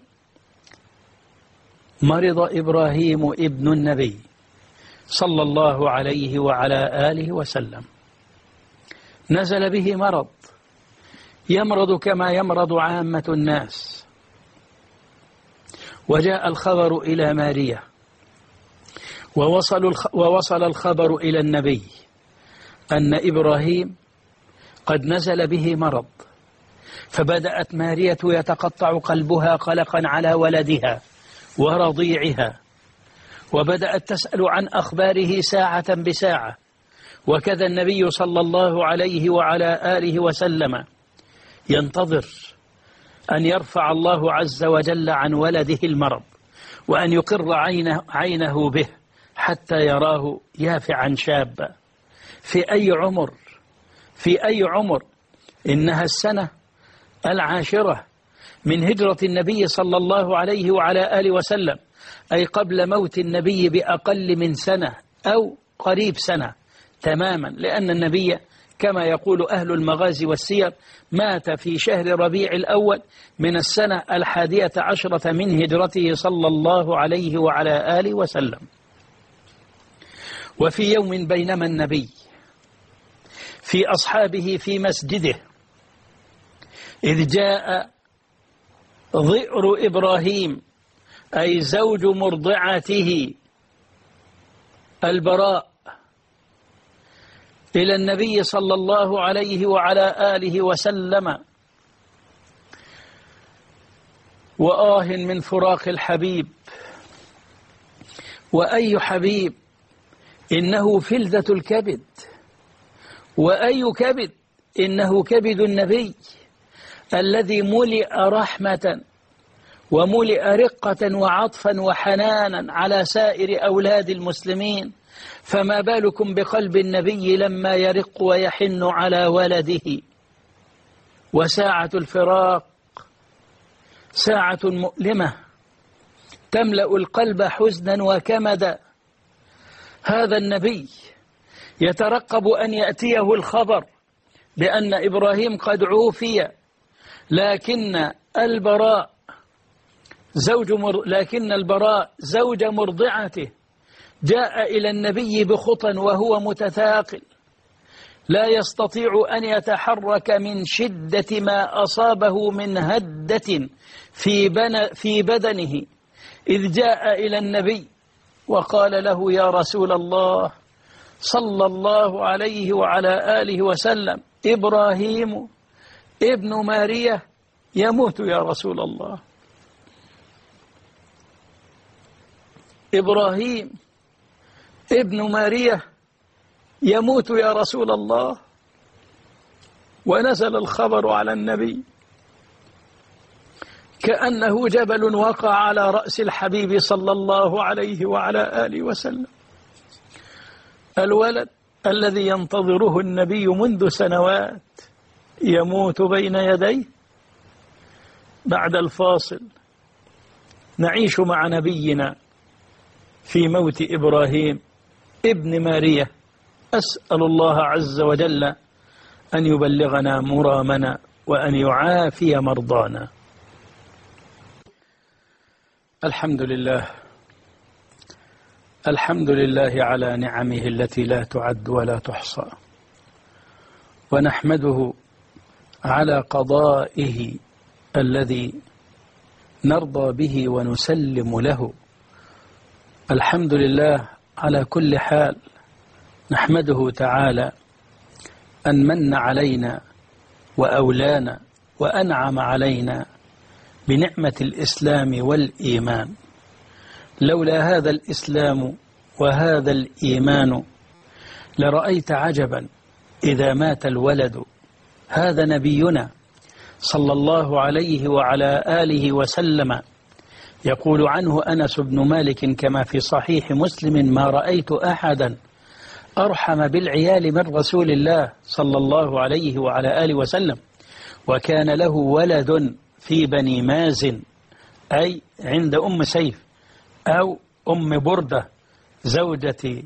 مرض إبراهيم ابن النبي صلى الله عليه وعلى آله وسلم، نزل به مرض يمرض كما يمرض عامة الناس. وجاء الخبر إلى ماريا، ووصل ووصل الخبر إلى النبي أن إبراهيم قد نزل به مرض، فبدأت مارية يتقطع قلبها قلقا على ولدها ورضيعها، وبدأت تسأل عن أخباره ساعة بساعة. وكذا النبي صلى الله عليه وعلى آله وسلم ينتظر أن يرفع الله عز وجل عن ولده المرض، وأن يقر عينه, عينه به حتى يراه يافعا شابا. في أي عمر في أي عمر إنها السنة العاشرة من هجرة النبي صلى الله عليه وعلى آله وسلم، أي قبل موت النبي بأقل من سنة أو قريب سنة تماما، لأن النبي كما يقول أهل المغازي والسير مات في شهر ربيع الأول من السنة الحادية عشرة من هجرته صلى الله عليه وعلى آله وسلم. وفي يوم بينما النبي في أصحابه في مسجده إذ جاء ضئر إبراهيم أي زوج مرضعته البراء إلى النبي صلى الله عليه وعلى آله وسلم، وآه من فراق الحبيب. وأي حبيب إنه فلذة الكبد، وأي كبد إنه كبد النبي الذي ملئ رحمة وملئ رقة وعطفا وحنانا على سائر أولاد المسلمين، فما بالكم بقلب النبي لما يرق ويحن على ولده. وساعة الفراق ساعة مؤلمة تملأ القلب حزنا وكمدا. هذا النبي يترقب أن يأتيه الخبر بأن إبراهيم قد عوفي، لكن البراء زوج مر... لكن البراء زوج مرضعته جاء إلى النبي بخطى وهو متثاقل لا يستطيع أن يتحرك من شدة ما أصابه من هدة في, بن... في بدنه، إذ جاء إلى النبي وقال له: يا رسول الله صلى الله عليه وعلى آله وسلم، إبراهيم ابن ماريا يموت يا رسول الله. إبراهيم ابن ماريا يموت يا رسول الله. ونزل الخبر على النبي كأنه جبل وقع على رأس الحبيب صلى الله عليه وعلى آله وسلم. الولد الذي ينتظره النبي منذ سنوات يموت بين يديه. بعد الفاصل نعيش مع نبينا في موت إبراهيم ابن ماريا. أسأل الله عز وجل أن يبلغنا مرامنا وأن يعافي مرضانا. الحمد لله الحمد لله على نعمه التي لا تعد ولا تحصى، ونحمده على قضائه الذي نرضى به ونسلم له. الحمد لله على كل حال. نحمده تعالى أن من علينا وأولانا وأنعم علينا بنعمة الإسلام والإيمان. لولا هذا الإسلام وهذا الإيمان لرأيت عجبا إذا مات الولد. هذا نبينا صلى الله عليه وعلى آله وسلم يقول عنه أنس بن مالك كما في صحيح مسلم: ما رأيت أحدا أرحم بالعيال من رسول الله صلى الله عليه وعلى آله وسلم. وكان له ولد في بني مازن، أي عند أم سيف أو أم بردة زوجة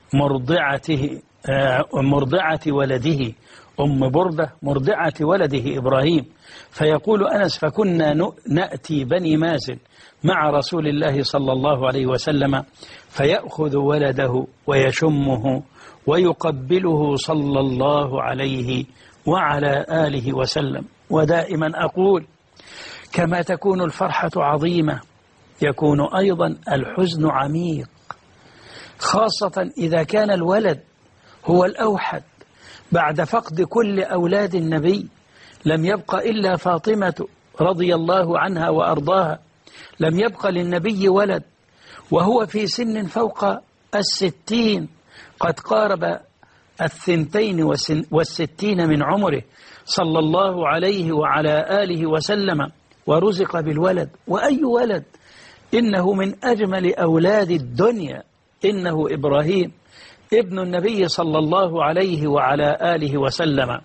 مرضعته مرضعة ولده أم بردة مرضعة ولده إبراهيم. فيقول أنس فكنا نأتي بني مازن مع رسول الله صلى الله عليه وسلم فيأخذ ولده ويشمه ويقبله صلى الله عليه وعلى آله وسلم. ودائما أقول كما تكون الفرحة عظيمة يكون أيضا الحزن عميق، خاصة إذا كان الولد هو الأوحد بعد فقد كل أولاد النبي. لم يبق إلا فاطمة رضي الله عنها وأرضاها، لم يبق للنبي ولد وهو في سن فوق الستين، قد قارب الثنتين والستين من عمره صلى الله عليه وعلى آله وسلم، ورزق بالولد. وأي ولد؟ إنه من أجمل أولاد الدنيا، إنه إبراهيم ابن النبي صلى الله عليه وعلى آله وسلم.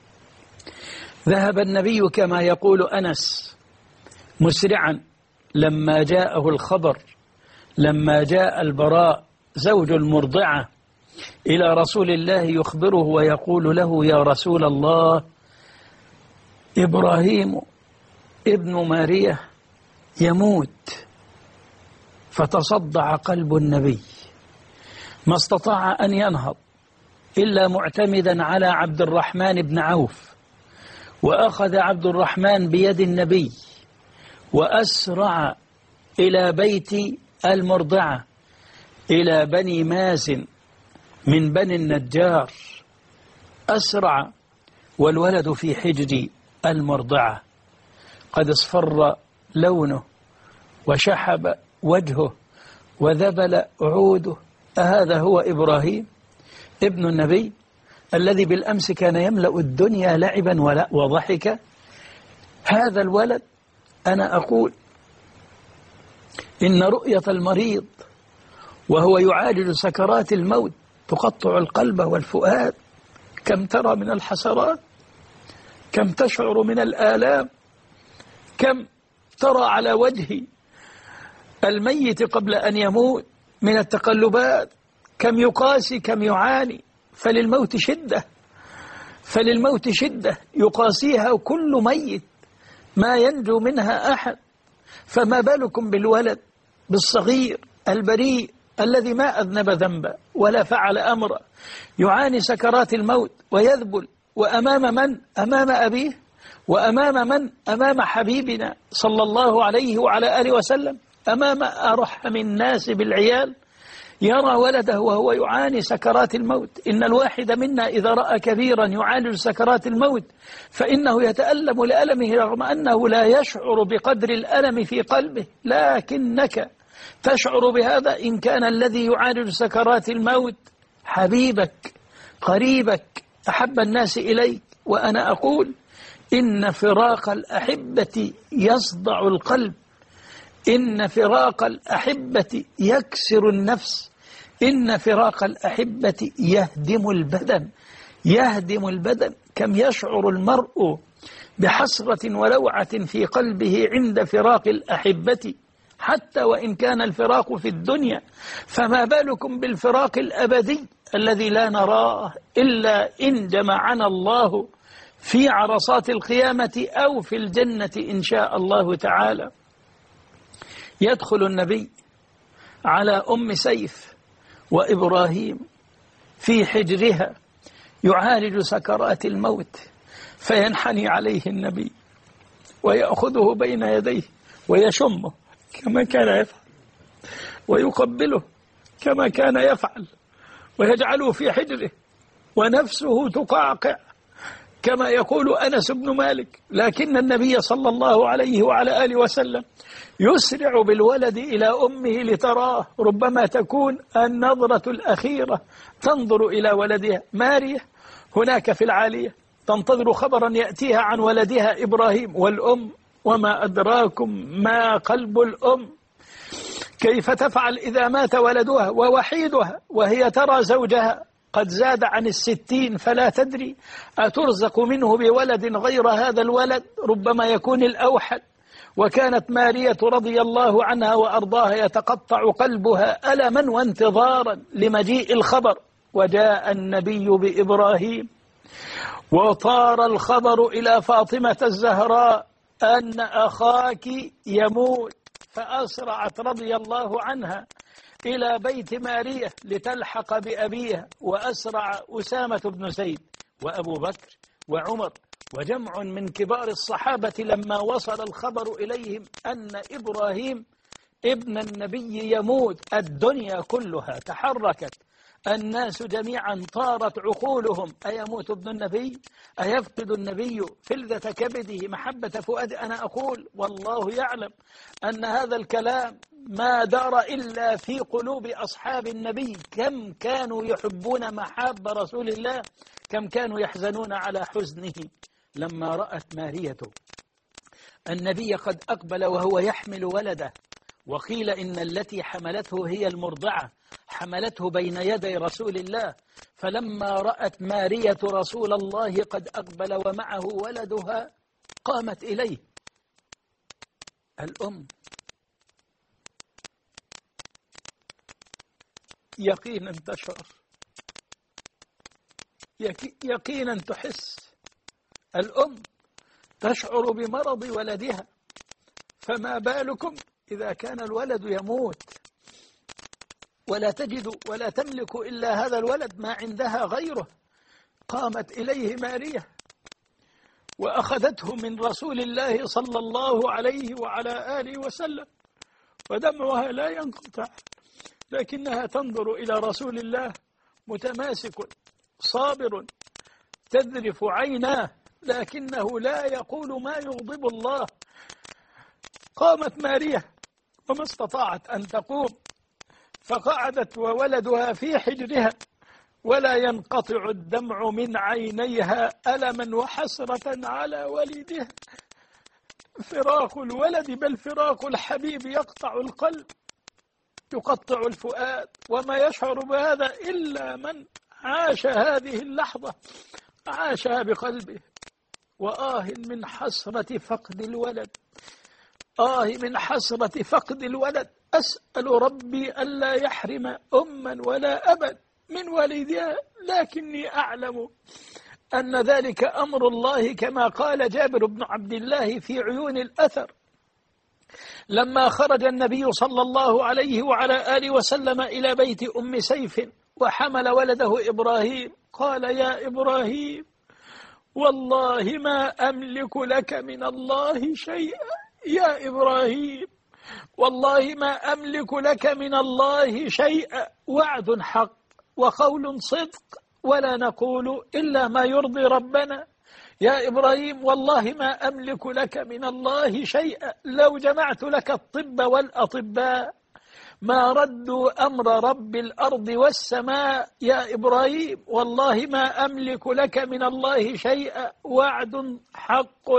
ذهب النبي كما يقول أنس مسرعا لما جاءه الخبر، لما جاء البراء زوج المرضعة إلى رسول الله يخبره ويقول له يا رسول الله إبراهيم ابن ماريا يموت. فتصدع قلب النبي، ما استطاع أن ينهض إلا معتمدا على عبد الرحمن بن عوف، وأخذ عبد الرحمن بيد النبي وأسرع إلى بيت المرضعة إلى بني مازن من بني النجار، أسرع والولد في حجر المرضعة قد اصفر لونه وشحب وجهه وذبل عوده. أهذا هو إبراهيم ابن النبي الذي بالأمس كان يملأ الدنيا لعبا وضحكا؟ هذا الولد أنا أقول إن رؤية المريض وهو يعالج سكرات الموت تقطع القلب والفؤاد. كم ترى من الحسرات، كم تشعر من الآلام، كم ترى على وجه الميت قبل أن يموت من التقلبات، كم يقاسي كم يعاني. فللموت شدة، فللموت شدة يقاسيها كل ميت ما ينجو منها أحد، فما بالكم بالولد بالصغير البريء الذي ما أذنب ذنبا ولا فعل أمرا، يعاني سكرات الموت ويذبل، وأمام من؟ أمام أبيه، وأمام من؟ أمام حبيبنا صلى الله عليه وعلى آله وسلم، أمام أرحم الناس بالعيال يرى ولده وهو يعاني سكرات الموت. إن الواحد منا إذا رأى كبيرا يعالج سكرات الموت فإنه يتألم لألمه رغم أنه لا يشعر بقدر الألم في قلبه، لكنك تشعر بهذا إن كان الذي يعالج سكرات الموت حبيبك قريبك أحب الناس إليك. وأنا أقول إن فراق الأحبة يصدع القلب، إن فراق الأحبة يكسر النفس، إن فراق الأحبة يهدم البدن، يهدم البدن. كم يشعر المرء بحسرة ولوعة في قلبه عند فراق الأحبة حتى وإن كان الفراق في الدنيا، فما بالكم بالفراق الأبدي الذي لا نراه إلا إن جمعنا الله في عرصات القيامة أو في الجنة إن شاء الله تعالى. يدخل النبي على أم سيف وإبراهيم في حجرها يعالج سكرات الموت، فينحني عليه النبي ويأخذه بين يديه ويشمه كما كان يفعل، ويقبله كما كان يفعل، ويجعله في حجره ونفسه تقعقع كما يقول أنس بن مالك. لكن النبي صلى الله عليه وعلى آله وسلم يسرع بالولد إلى أمه لتراه، ربما تكون النظرة الأخيرة تنظر إلى ولدها. ماريا هناك في العالية تنتظر خبرا يأتيها عن ولدها إبراهيم، والأم وما أدراكم ما قلب الأم، كيف تفعل إذا مات ولدها ووحيدها وهي ترى زوجها قد زاد عن الستين فلا تدري أترزق منه بولد غير هذا الولد، ربما يكون الأوحد وكانت مارية رضي الله عنها وأرضاها يتقطع قلبها ألما وانتظارا لمجيء الخبر. وجاء النبي بإبراهيم وطار الخبر إلى فاطمة الزهراء أن أخاك يموت، فأسرعت رضي الله عنها إلى بيت مارية لتلحق بأبيها، وأسرع أسامة بن زيد وأبو بكر وعمر وجمع من كبار الصحابة لما وصل الخبر إليهم أن إبراهيم ابن النبي يموت. الدنيا كلها تحركت، الناس جميعا طارت عقولهم، أيموت ابن النبي؟ أيفقد النبي فلذة كبده محبة فؤاد؟ أنا أقول والله يعلم أن هذا الكلام ما دار إلا في قلوب أصحاب النبي. كم كانوا يحبون محاب رسول الله، كم كانوا يحزنون على حزنه. لما رأت مارية النبي قد أقبل وهو يحمل ولده، وقيل إن التي حملته هي المرضعة، حملته بين يدي رسول الله، فلما رأت مارية رسول الله قد أقبل ومعه ولدها قامت إليه. الأم يقينا تشعر، يقينا تحس، الأم تشعر بمرض ولدها، فما بالكم إذا كان الولد يموت ولا تجد ولا تملك إلا هذا الولد، ما عندها غيره. قامت إليه مارية وأخذته من رسول الله صلى الله عليه وعلى آله وسلم، ودمعها لا ينقطع، لكنها تنظر إلى رسول الله متماسك صابر، تذرف عيناه، لكنه لا يقول ما يغضب الله. قامت مارية وما استطاعت أن تقوم، فقعدت وولدها في حجرها ولا ينقطع الدمع من عينيها ألما وحسرة على ولدها. فراق الولد بل فراق الحبيب يقطع القلب، يقطع الفؤاد، وما يشعر بهذا إلا من عاش هذه اللحظة، عاشها بقلبه. وآه من حسرة فقد الولد، آه من حسرة فقد الولد. أسأل ربي ألا يحرم أما ولا أبا من والدها، لكني أعلم أن ذلك أمر الله، كما قال جابر بن عبد الله في عيون الأثر لما خرج النبي صلى الله عليه وعلى آله وسلم إلى بيت أم سيف وحمل ولده إبراهيم، قال يا إبراهيم والله ما أملك لك من الله شيئا، يا إبراهيم والله ما أملك لك من الله شيئا، وعد حق وقول صدق ولا نقول إلا ما يرضي ربنا. يا إبراهيم والله ما أملك لك من الله شيئا، لو جمعت لك الطب والأطباء ما ردوا أمر رب الأرض والسماء. يا إبراهيم والله ما أملك لك من الله شيئا، وعد حق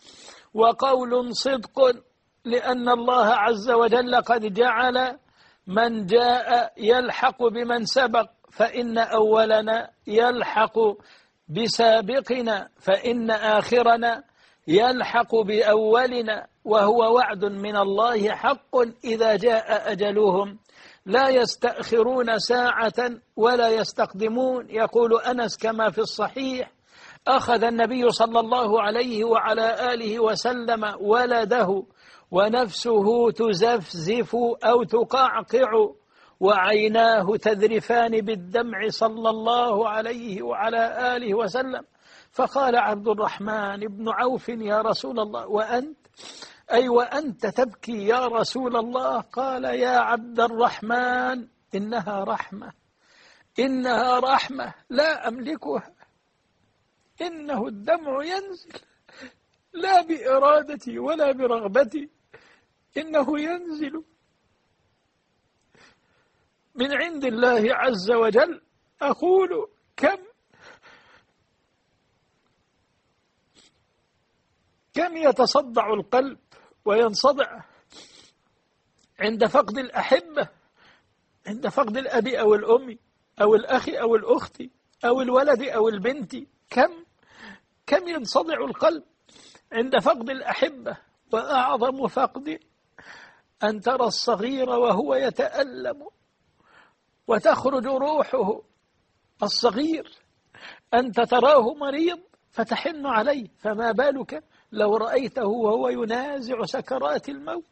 وقول صدق، لأن الله عز وجل قد جعل من جاء يلحق بمن سبق، فإن أولنا يلحق بسابقنا، فإن آخرنا يلحق بأولنا، وهو وعد من الله حق إذا جاء أجلهم، لا يستأخرون ساعة ولا يستقدمون. يقول أنس كما في الصحيح أخذ النبي صلى الله عليه وعلى آله وسلم ولده ونفسه تزفزف أو تقعقع وعيناه تذرفان بالدمع صلى الله عليه وعلى آله وسلم، فقال عبد الرحمن بن عوف يا رسول الله وأنت؟ أي وأنت تبكي يا رسول الله؟ قال يا عبد الرحمن إنها رحمة، إنها رحمة لا أملكها، إنه الدمع ينزل لا بإرادتي ولا برغبتي، إنه ينزل من عند الله عز وجل. أقول كم كم يتصدع القلب وينصدع عند فقد الأحبة، عند فقد الأب أو الأم أو الأخ أو الأخت أو الولد أو البنت. كم كم ينصدع القلب عند فقد الأحبة وأعظم فقد أن ترى الصغير وهو يتألم وتخرج روحه، الصغير أنت تراه مريض فتحن عليه، فما بالك لو رأيته وهو ينازع سكرات الموت.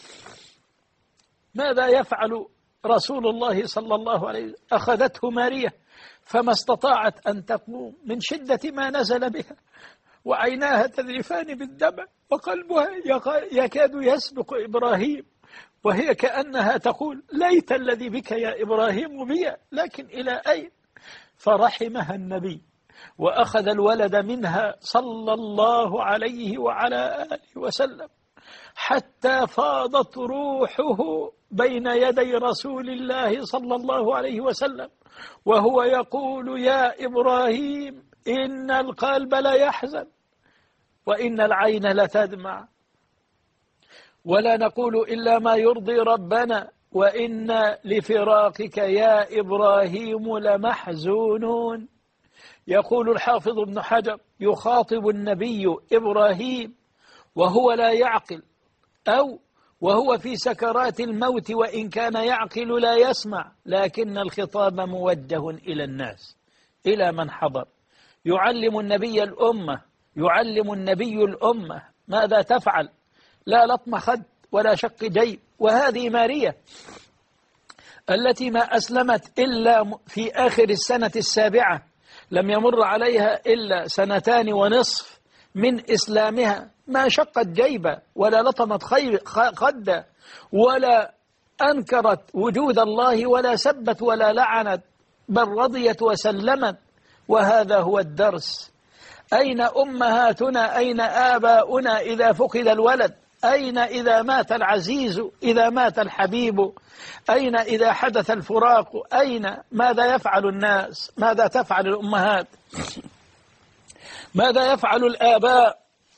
ماذا يفعل رسول الله صلى الله عليه وسلم؟ أخذته مارية فما استطاعت أن تقوم من شدة ما نزل بها، وعيناها تذرفان بالدمع وقلبها يكاد يسبق إبراهيم، وهي كأنها تقول ليت الذي بك يا إبراهيم بي، لكن إلى أين؟ فرحمها النبي وأخذ الولد منها صلى الله عليه وعلى آله وسلم حتى فاضت روحه بين يدي رسول الله صلى الله عليه وسلم وهو يقول يا إبراهيم إن القلب لا يحزن وإن العين لتدمع، ولا نقول إلا ما يرضي ربنا، وإن لفراقك يا إبراهيم لمحزونون. يقول الحافظ ابن حجر يخاطب النبي إبراهيم وهو لا يعقل، أو وهو في سكرات الموت، وإن كان يعقل لا يسمع، لكن الخطاب موجه إلى الناس، إلى من حضر. يعلم النبي الأمة يعلم النبي الأمة ماذا تفعل، لا لطم خد ولا شق جيب. وهذه مارية التي ما أسلمت إلا في آخر السنة السابعة، لم يمر عليها إلا سنتان ونصف من إسلامها، ما شقت جيبة ولا لطمت خدة ولا أنكرت وجود الله ولا سبت ولا لعنت، بل رضيت وسلمت. وهذا هو الدرس. أين أمهاتنا؟ أين آباؤنا إذا فقد الولد؟ أين إذا مات العزيز؟ إذا مات الحبيب؟ أين إذا حدث الفراق؟ أين؟ ماذا يفعل الناس؟ ماذا تفعل الأمهات؟ ماذا يفعل الآباء؟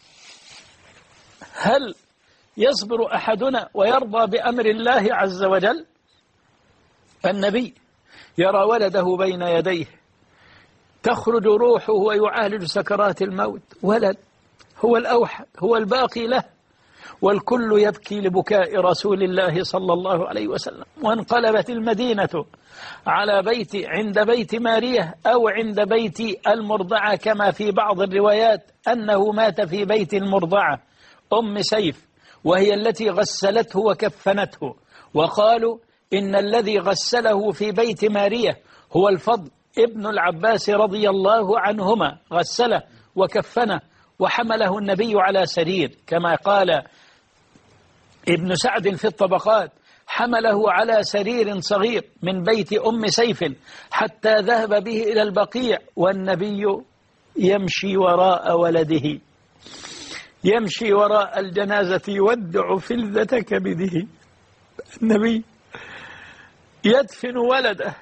هل يصبر أحدنا ويرضى بأمر الله عز وجل؟ النبي يرى ولده بين يديه تخرج روحه ويعالج سكرات الموت، ولد هو الأوحد، هو الباقي له، والكل يبكي لبكاء رسول الله صلى الله عليه وسلم. وانقلبت المدينة على بيت عند بيت مارية أو عند بيت المرضعة، كما في بعض الروايات أنه مات في بيت المرضعة أم سيف، وهي التي غسلته وكفنته. وقالوا إن الذي غسله في بيت مارية هو الفضل ابن العباس رضي الله عنهما، غسله وكفنه وحمله النبي على سرير، كما قال ابن سعد في الطبقات حمله على سرير صغير من بيت أم سيف حتى ذهب به إلى البقيع، والنبي يمشي وراء ولده، يمشي وراء الجنازة يودع فلذة كبده. النبي يدفن ولده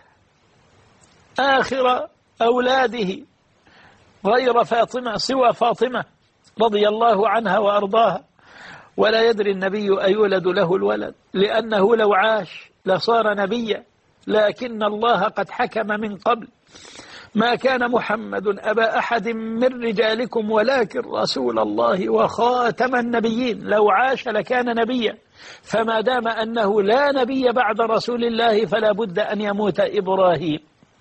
آخر أولاده غير فاطمة، سوى فاطمة رضي الله عنها وأرضاها، ولا يدري النبي أيولد له الولد، لأنه لو عاش لصار نبيا، لكن الله قد حكم من قبل ما كان محمد أبا أحد من رجالكم ولكن رسول الله وخاتم النبيين. لو عاش لكان نبيا، فما دام أنه لا نبي بعد رسول الله فلا بد أن يموت إبراهيم.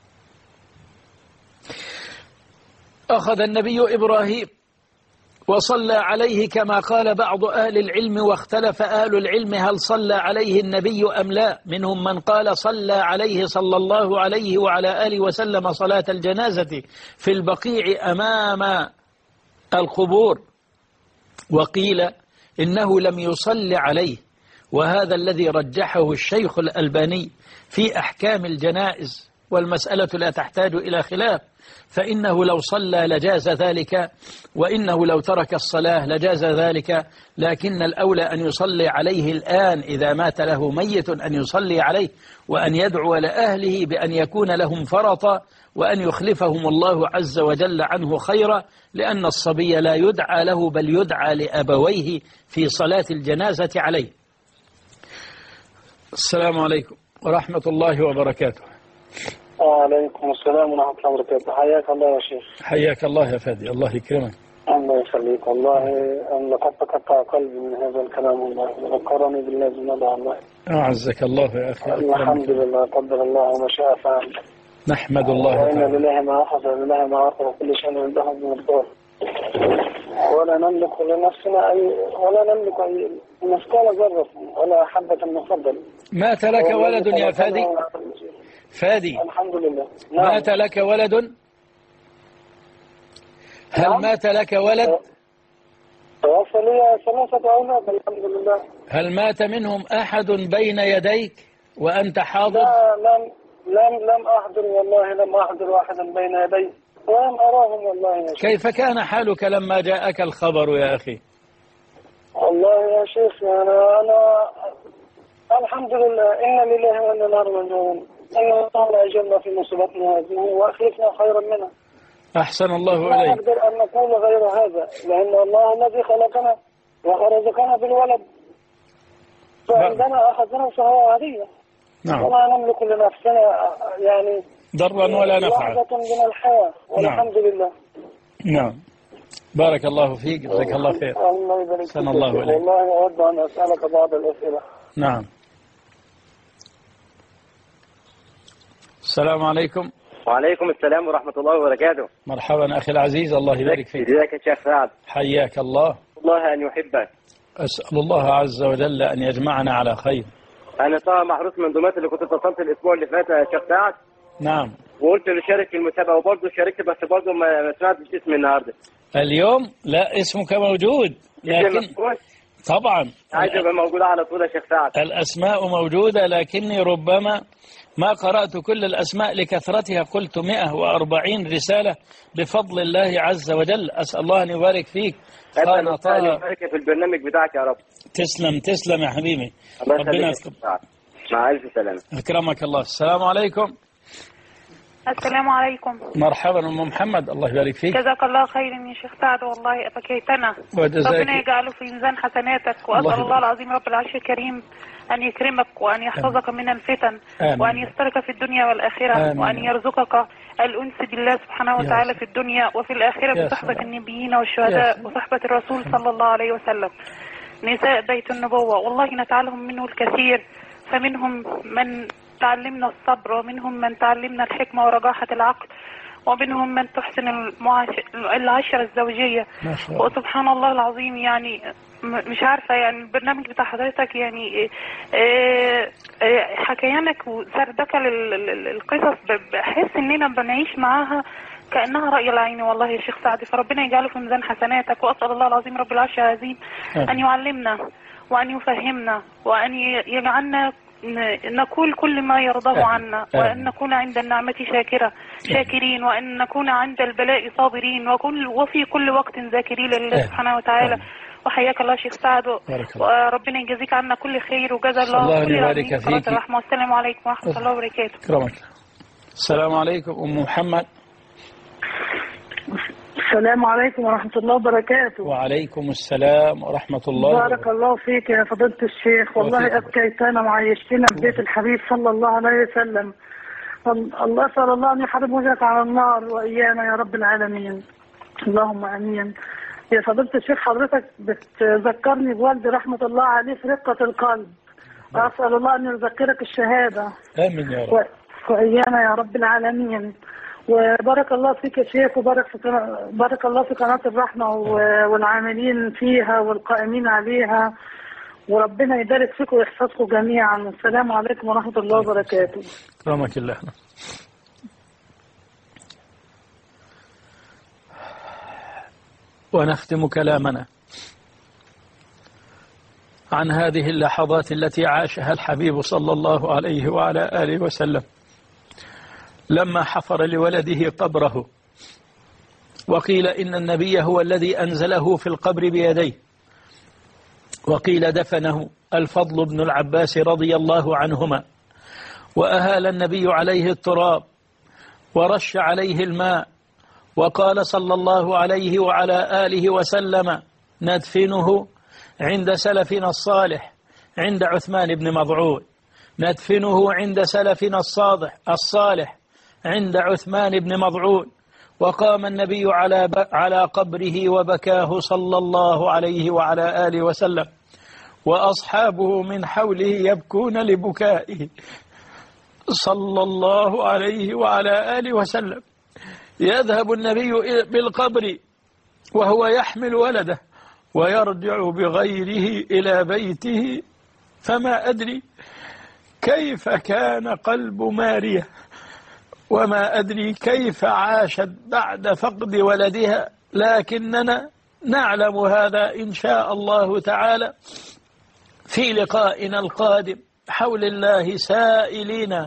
أخذ النبي إبراهيم وصلى عليه كما قال بعض أهل العلم، واختلف أهل العلم هل صلى عليه النبي أم لا. منهم من قال صلى عليه صلى الله عليه وعلى آله وسلم صلاة الجنازة في البقيع أمام القبور، وقيل إنه لم يصلي عليه، وهذا الذي رجحه الشيخ الألباني في أحكام الجنائز، والمسألة لا تحتاج إلى خلاف، فإنه لو صلى لجاز ذلك، وإنه لو ترك الصلاة لجاز ذلك، لكن الأولى أن يصلي عليه الآن إذا مات له ميت، أن يصلي عليه وأن يدعو لأهله بأن يكون لهم فرطا، وأن يخلفهم الله عز وجل عنه خيرا، لأن الصبي لا يدعى له بل يدعى لأبويه في صلاة الجنازة عليه. السلام عليكم ورحمة الله وبركاته. وعليكم السلام ورحمة الله وبركاته. حياك الله يا شيخ. حياك الله يا فادي، الله يكرمك. الله يخليك. والله أن لقد تقطع قلبي من هذا الكلام، والله ذكرني بالله جل الله. أعزك الله يا أخي. الحمد لله، قدر الله وما شاء فعل. نحمد الله وإن تعالى. لله ما أخذ ولله ما أعطى وكل شيء عنده بمقدار، ولا نملك لنفسنا أي ولا نملك أي مثقال ذرة ولا حبة من خردل. مات لك ولد يا فادي؟ فادي الحمد لله. نعم. مات لك ولد؟ هل نعم. مات لك ولد؟ توفى لي ثلاثة أولاد الحمد لله. هل مات منهم أحد بين يديك وأنت حاضر؟ لا لم لم لم أحضر والله، لم أحضر واحدا بين يدي ولم أراهم والله يا شيخ. كيف كان حالك لما جاءك الخبر يا أخي؟ والله يا شيخ أنا أنا الحمد لله، إن لله وإنا إليه راجعون. إن الله لا يجعلنا في مصيبتنا هذه وأخلفنا خيرا منها. أحسن الله لا إليك. نقدر أن نقول غير هذا، لأن الله الذي خلقنا ورزقنا بالولد، فعندنا أخذنا فهو هدية. نعم. وما نملك لنفسنا يعني ضرا ولا نفعا. لحظة من الحياة والحمد نعم. لله. نعم. بارك الله فيك، جزاك الله خير. الله يبارك فيك. الله إليك. والله أود أن أسألك بعض الأسئلة. نعم. السلام عليكم. وعليكم السلام ورحمة الله وبركاته. مرحبا أخي العزيز، الله يبارك فيك. ازيك يا شيخ سعد؟ حياك الله. الله أن يحبك. أسأل الله عز وجل أن يجمعنا على خير. أنا طه محروس من دمياط اللي كنت اتصلت الأسبوع اللي فات يا شيخ سعد. نعم. وقلت له شارك في المسابقة وبرضه شاركت، بس برضه ما سمعتش اسمي النهارده. اليوم لا اسمك موجود، لكن طبعا عايز ابقى موجود على طول يا شيخ سعد. الأسماء موجودة، لكني ربما ما قرأت كل الأسماء لكثرتها، قلت مئة وأربعين رسالة بفضل الله عز وجل. أسأل الله أن يبارك فيك. أنا طه يبارك في البرنامج بتاعك يا رب. تسلم تسلم يا حبيبي. ربنا يسلمك. مع ألف سلامة. أكرمك الله. السلام عليكم. السلام عليكم. مرحبا أم محمد، الله يبارك فيك. جزاك الله خيرا يا شيخ سعد، والله أبكيتنا. ربنا يجعله في ميزان حسناتك، وأسأل الله, الله العظيم رب العرش الكريم أن يكرمك وأن يحفظك من الفتن. آمين. وأن يسترك في الدنيا والآخرة. آمين. وأن يرزقك الأنس بالله سبحانه وتعالى في الدنيا وفي الآخرة بصحبة النبيين والشهداء وصحبة الرسول صلى الله عليه وسلم. نساء بيت النبوة والله نتعلم منه الكثير، فمنهم من تعلمنا الصبر، ومنهم من تعلمنا الحكمة ورجاحة العقل، ومنهم من تحسن العشرة الزوجية. وسبحان الله العظيم، يعني مش عارفة، يعني البرنامج بتاع حضرتك يعني حكيانك وسردك للقصص بحس اننا بنعيش معاها كأنها رأي العين والله يا شيخ سعد. فربنا يجعله في ميزان حسناتك، وأسأل الله العظيم رب العرش العظيم أن يعلمنا وأن يفهمنا وأن يجعلنا نقول كل ما يرضاه عنا، وأن نكون عند النعمة شاكرة شاكرين، وأن نكون عند البلاء صابرين، وكل وفي كل وقت ذاكرين لله سبحانه وتعالى. وحياك الله شيخ سعد، وربنا يجزيك عنا كل خير، وجزا الله كل العظيم صلاة الرحمة. والسلام عليكم ورحمة الله وبركاته. كرمك. السلام عليكم أم محمد. السلام عليكم ورحمة الله وبركاته. وعليكم السلام ورحمة الله. بارك الله فيك يا فضيلة الشيخ، والله أبكيتنا وعيشتنا في بيت الحبيب صلى الله عليه وسلم. الله أسأل الله أن يحرم وجهك على النار وإيانا يا رب العالمين، اللهم آمين. يا فضيلة الشيخ، حضرتك بتذكرني بوالدي رحمة الله عليه في رقة القلب، أسأل الله أن يذكرك الشهادة. آمين يا رب. وإيانا يا رب العالمين. وبارك الله فيك يا شيخ، وبارك في بارك الله في قناة الرحمة والعاملين فيها والقائمين عليها، وربنا يبارك فيكم ويحفظكم جميعا. والسلام عليكم ورحمة الله وبركاته. كرمك الله. ونختم كلامنا عن هذه اللحظات التي عاشها الحبيب صلى الله عليه وعلى آله وسلم لما حفر لولده قبره، وقيل إن النبي هو الذي أنزله في القبر بيديه، وقيل دفنه الفضل بن العباس رضي الله عنهما، وأهال النبي عليه التراب ورش عليه الماء، وقال صلى الله عليه وعلى آله وسلم: ندفنه عند سلفنا الصالح عند عثمان بن مضعون، ندفنه عند سلفنا الصالح الصالح عند عثمان بن مضعون، وقام النبي على على قبره وبكاه صلى الله عليه وعلى آله وسلم، وأصحابه من حوله يبكون لبكائه صلى الله عليه وعلى آله وسلم. يذهب النبي بالقبر وهو يحمل ولده ويرجع بغيره إلى بيته، فما أدري كيف كان قلب ماريا، وما أدري كيف عاشت بعد فقد ولدها، لكننا نعلم هذا إن شاء الله تعالى في لقائنا القادم حول الله، سائلين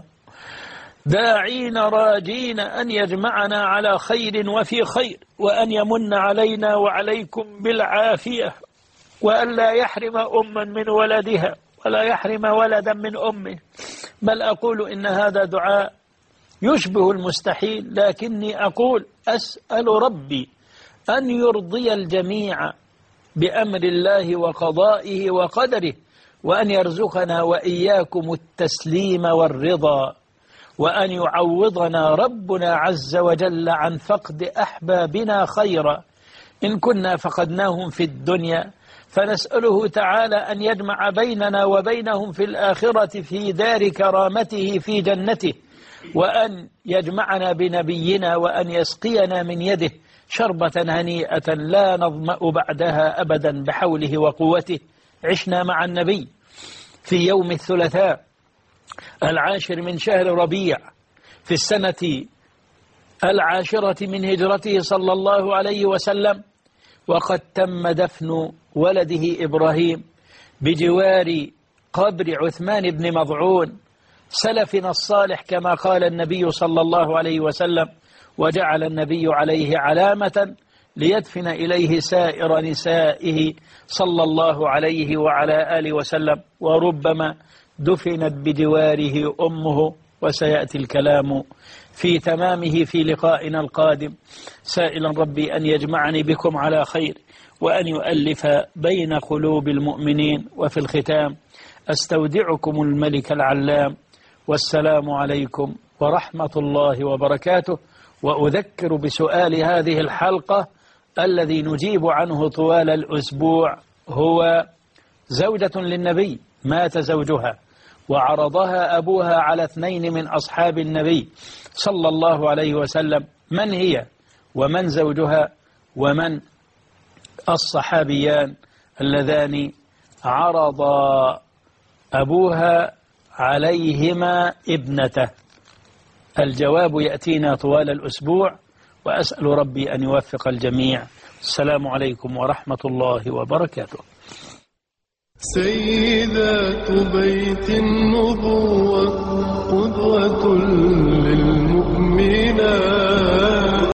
داعين راجين أن يجمعنا على خير وفي خير، وأن يمن علينا وعليكم بالعافية، وأن لا يحرم أما من ولدها ولا يحرم ولدا من أمه. بل أقول إن هذا دعاء يشبه المستحيل، لكني أقول أسأل ربي أن يرضي الجميع بأمر الله وقضائه وقدره، وأن يرزقنا وإياكم التسليم والرضا، وأن يعوضنا ربنا عز وجل عن فقد أحبابنا خيرا إن كنا فقدناهم في الدنيا، فنسأله تعالى أن يجمع بيننا وبينهم في الآخرة في دار كرامته في جنته، وأن يجمعنا بنبينا، وأن يسقينا من يده شربة هنيئة لا نظمأ بعدها أبدا بحوله وقوته. عشنا مع النبي في يوم الثلاثاء العاشر من شهر ربيع في السنة العاشرة من هجرته صلى الله عليه وسلم، وقد تم دفن ولده إبراهيم بجوار قبر عثمان بن مضعون سلفنا الصالح كما قال النبي صلى الله عليه وسلم، وجعل النبي عليه علامة ليدفن إليه سائر نسائه صلى الله عليه وعلى آله وسلم، وربما دفنت بجواره أمه، وسيأتي الكلام في تمامه في لقائنا القادم، سائلا ربي أن يجمعني بكم على خير، وأن يؤلف بين قلوب المؤمنين. وفي الختام أستودعكم الملك العلام، والسلام عليكم ورحمة الله وبركاته. وأذكر بسؤال هذه الحلقة الذي نجيب عنه طوال الأسبوع، هو زوجة للنبي مات زوجها وعرضها أبوها على اثنين من أصحاب النبي صلى الله عليه وسلم، من هي ومن زوجها ومن الصحابيان اللذان عرض أبوها عليهما ابنته؟ الجواب يأتينا طوال الأسبوع، وأسأل ربي أن يوفق الجميع. السلام عليكم ورحمة الله وبركاته. سيدات بيت النبوة قدوة للمؤمنات.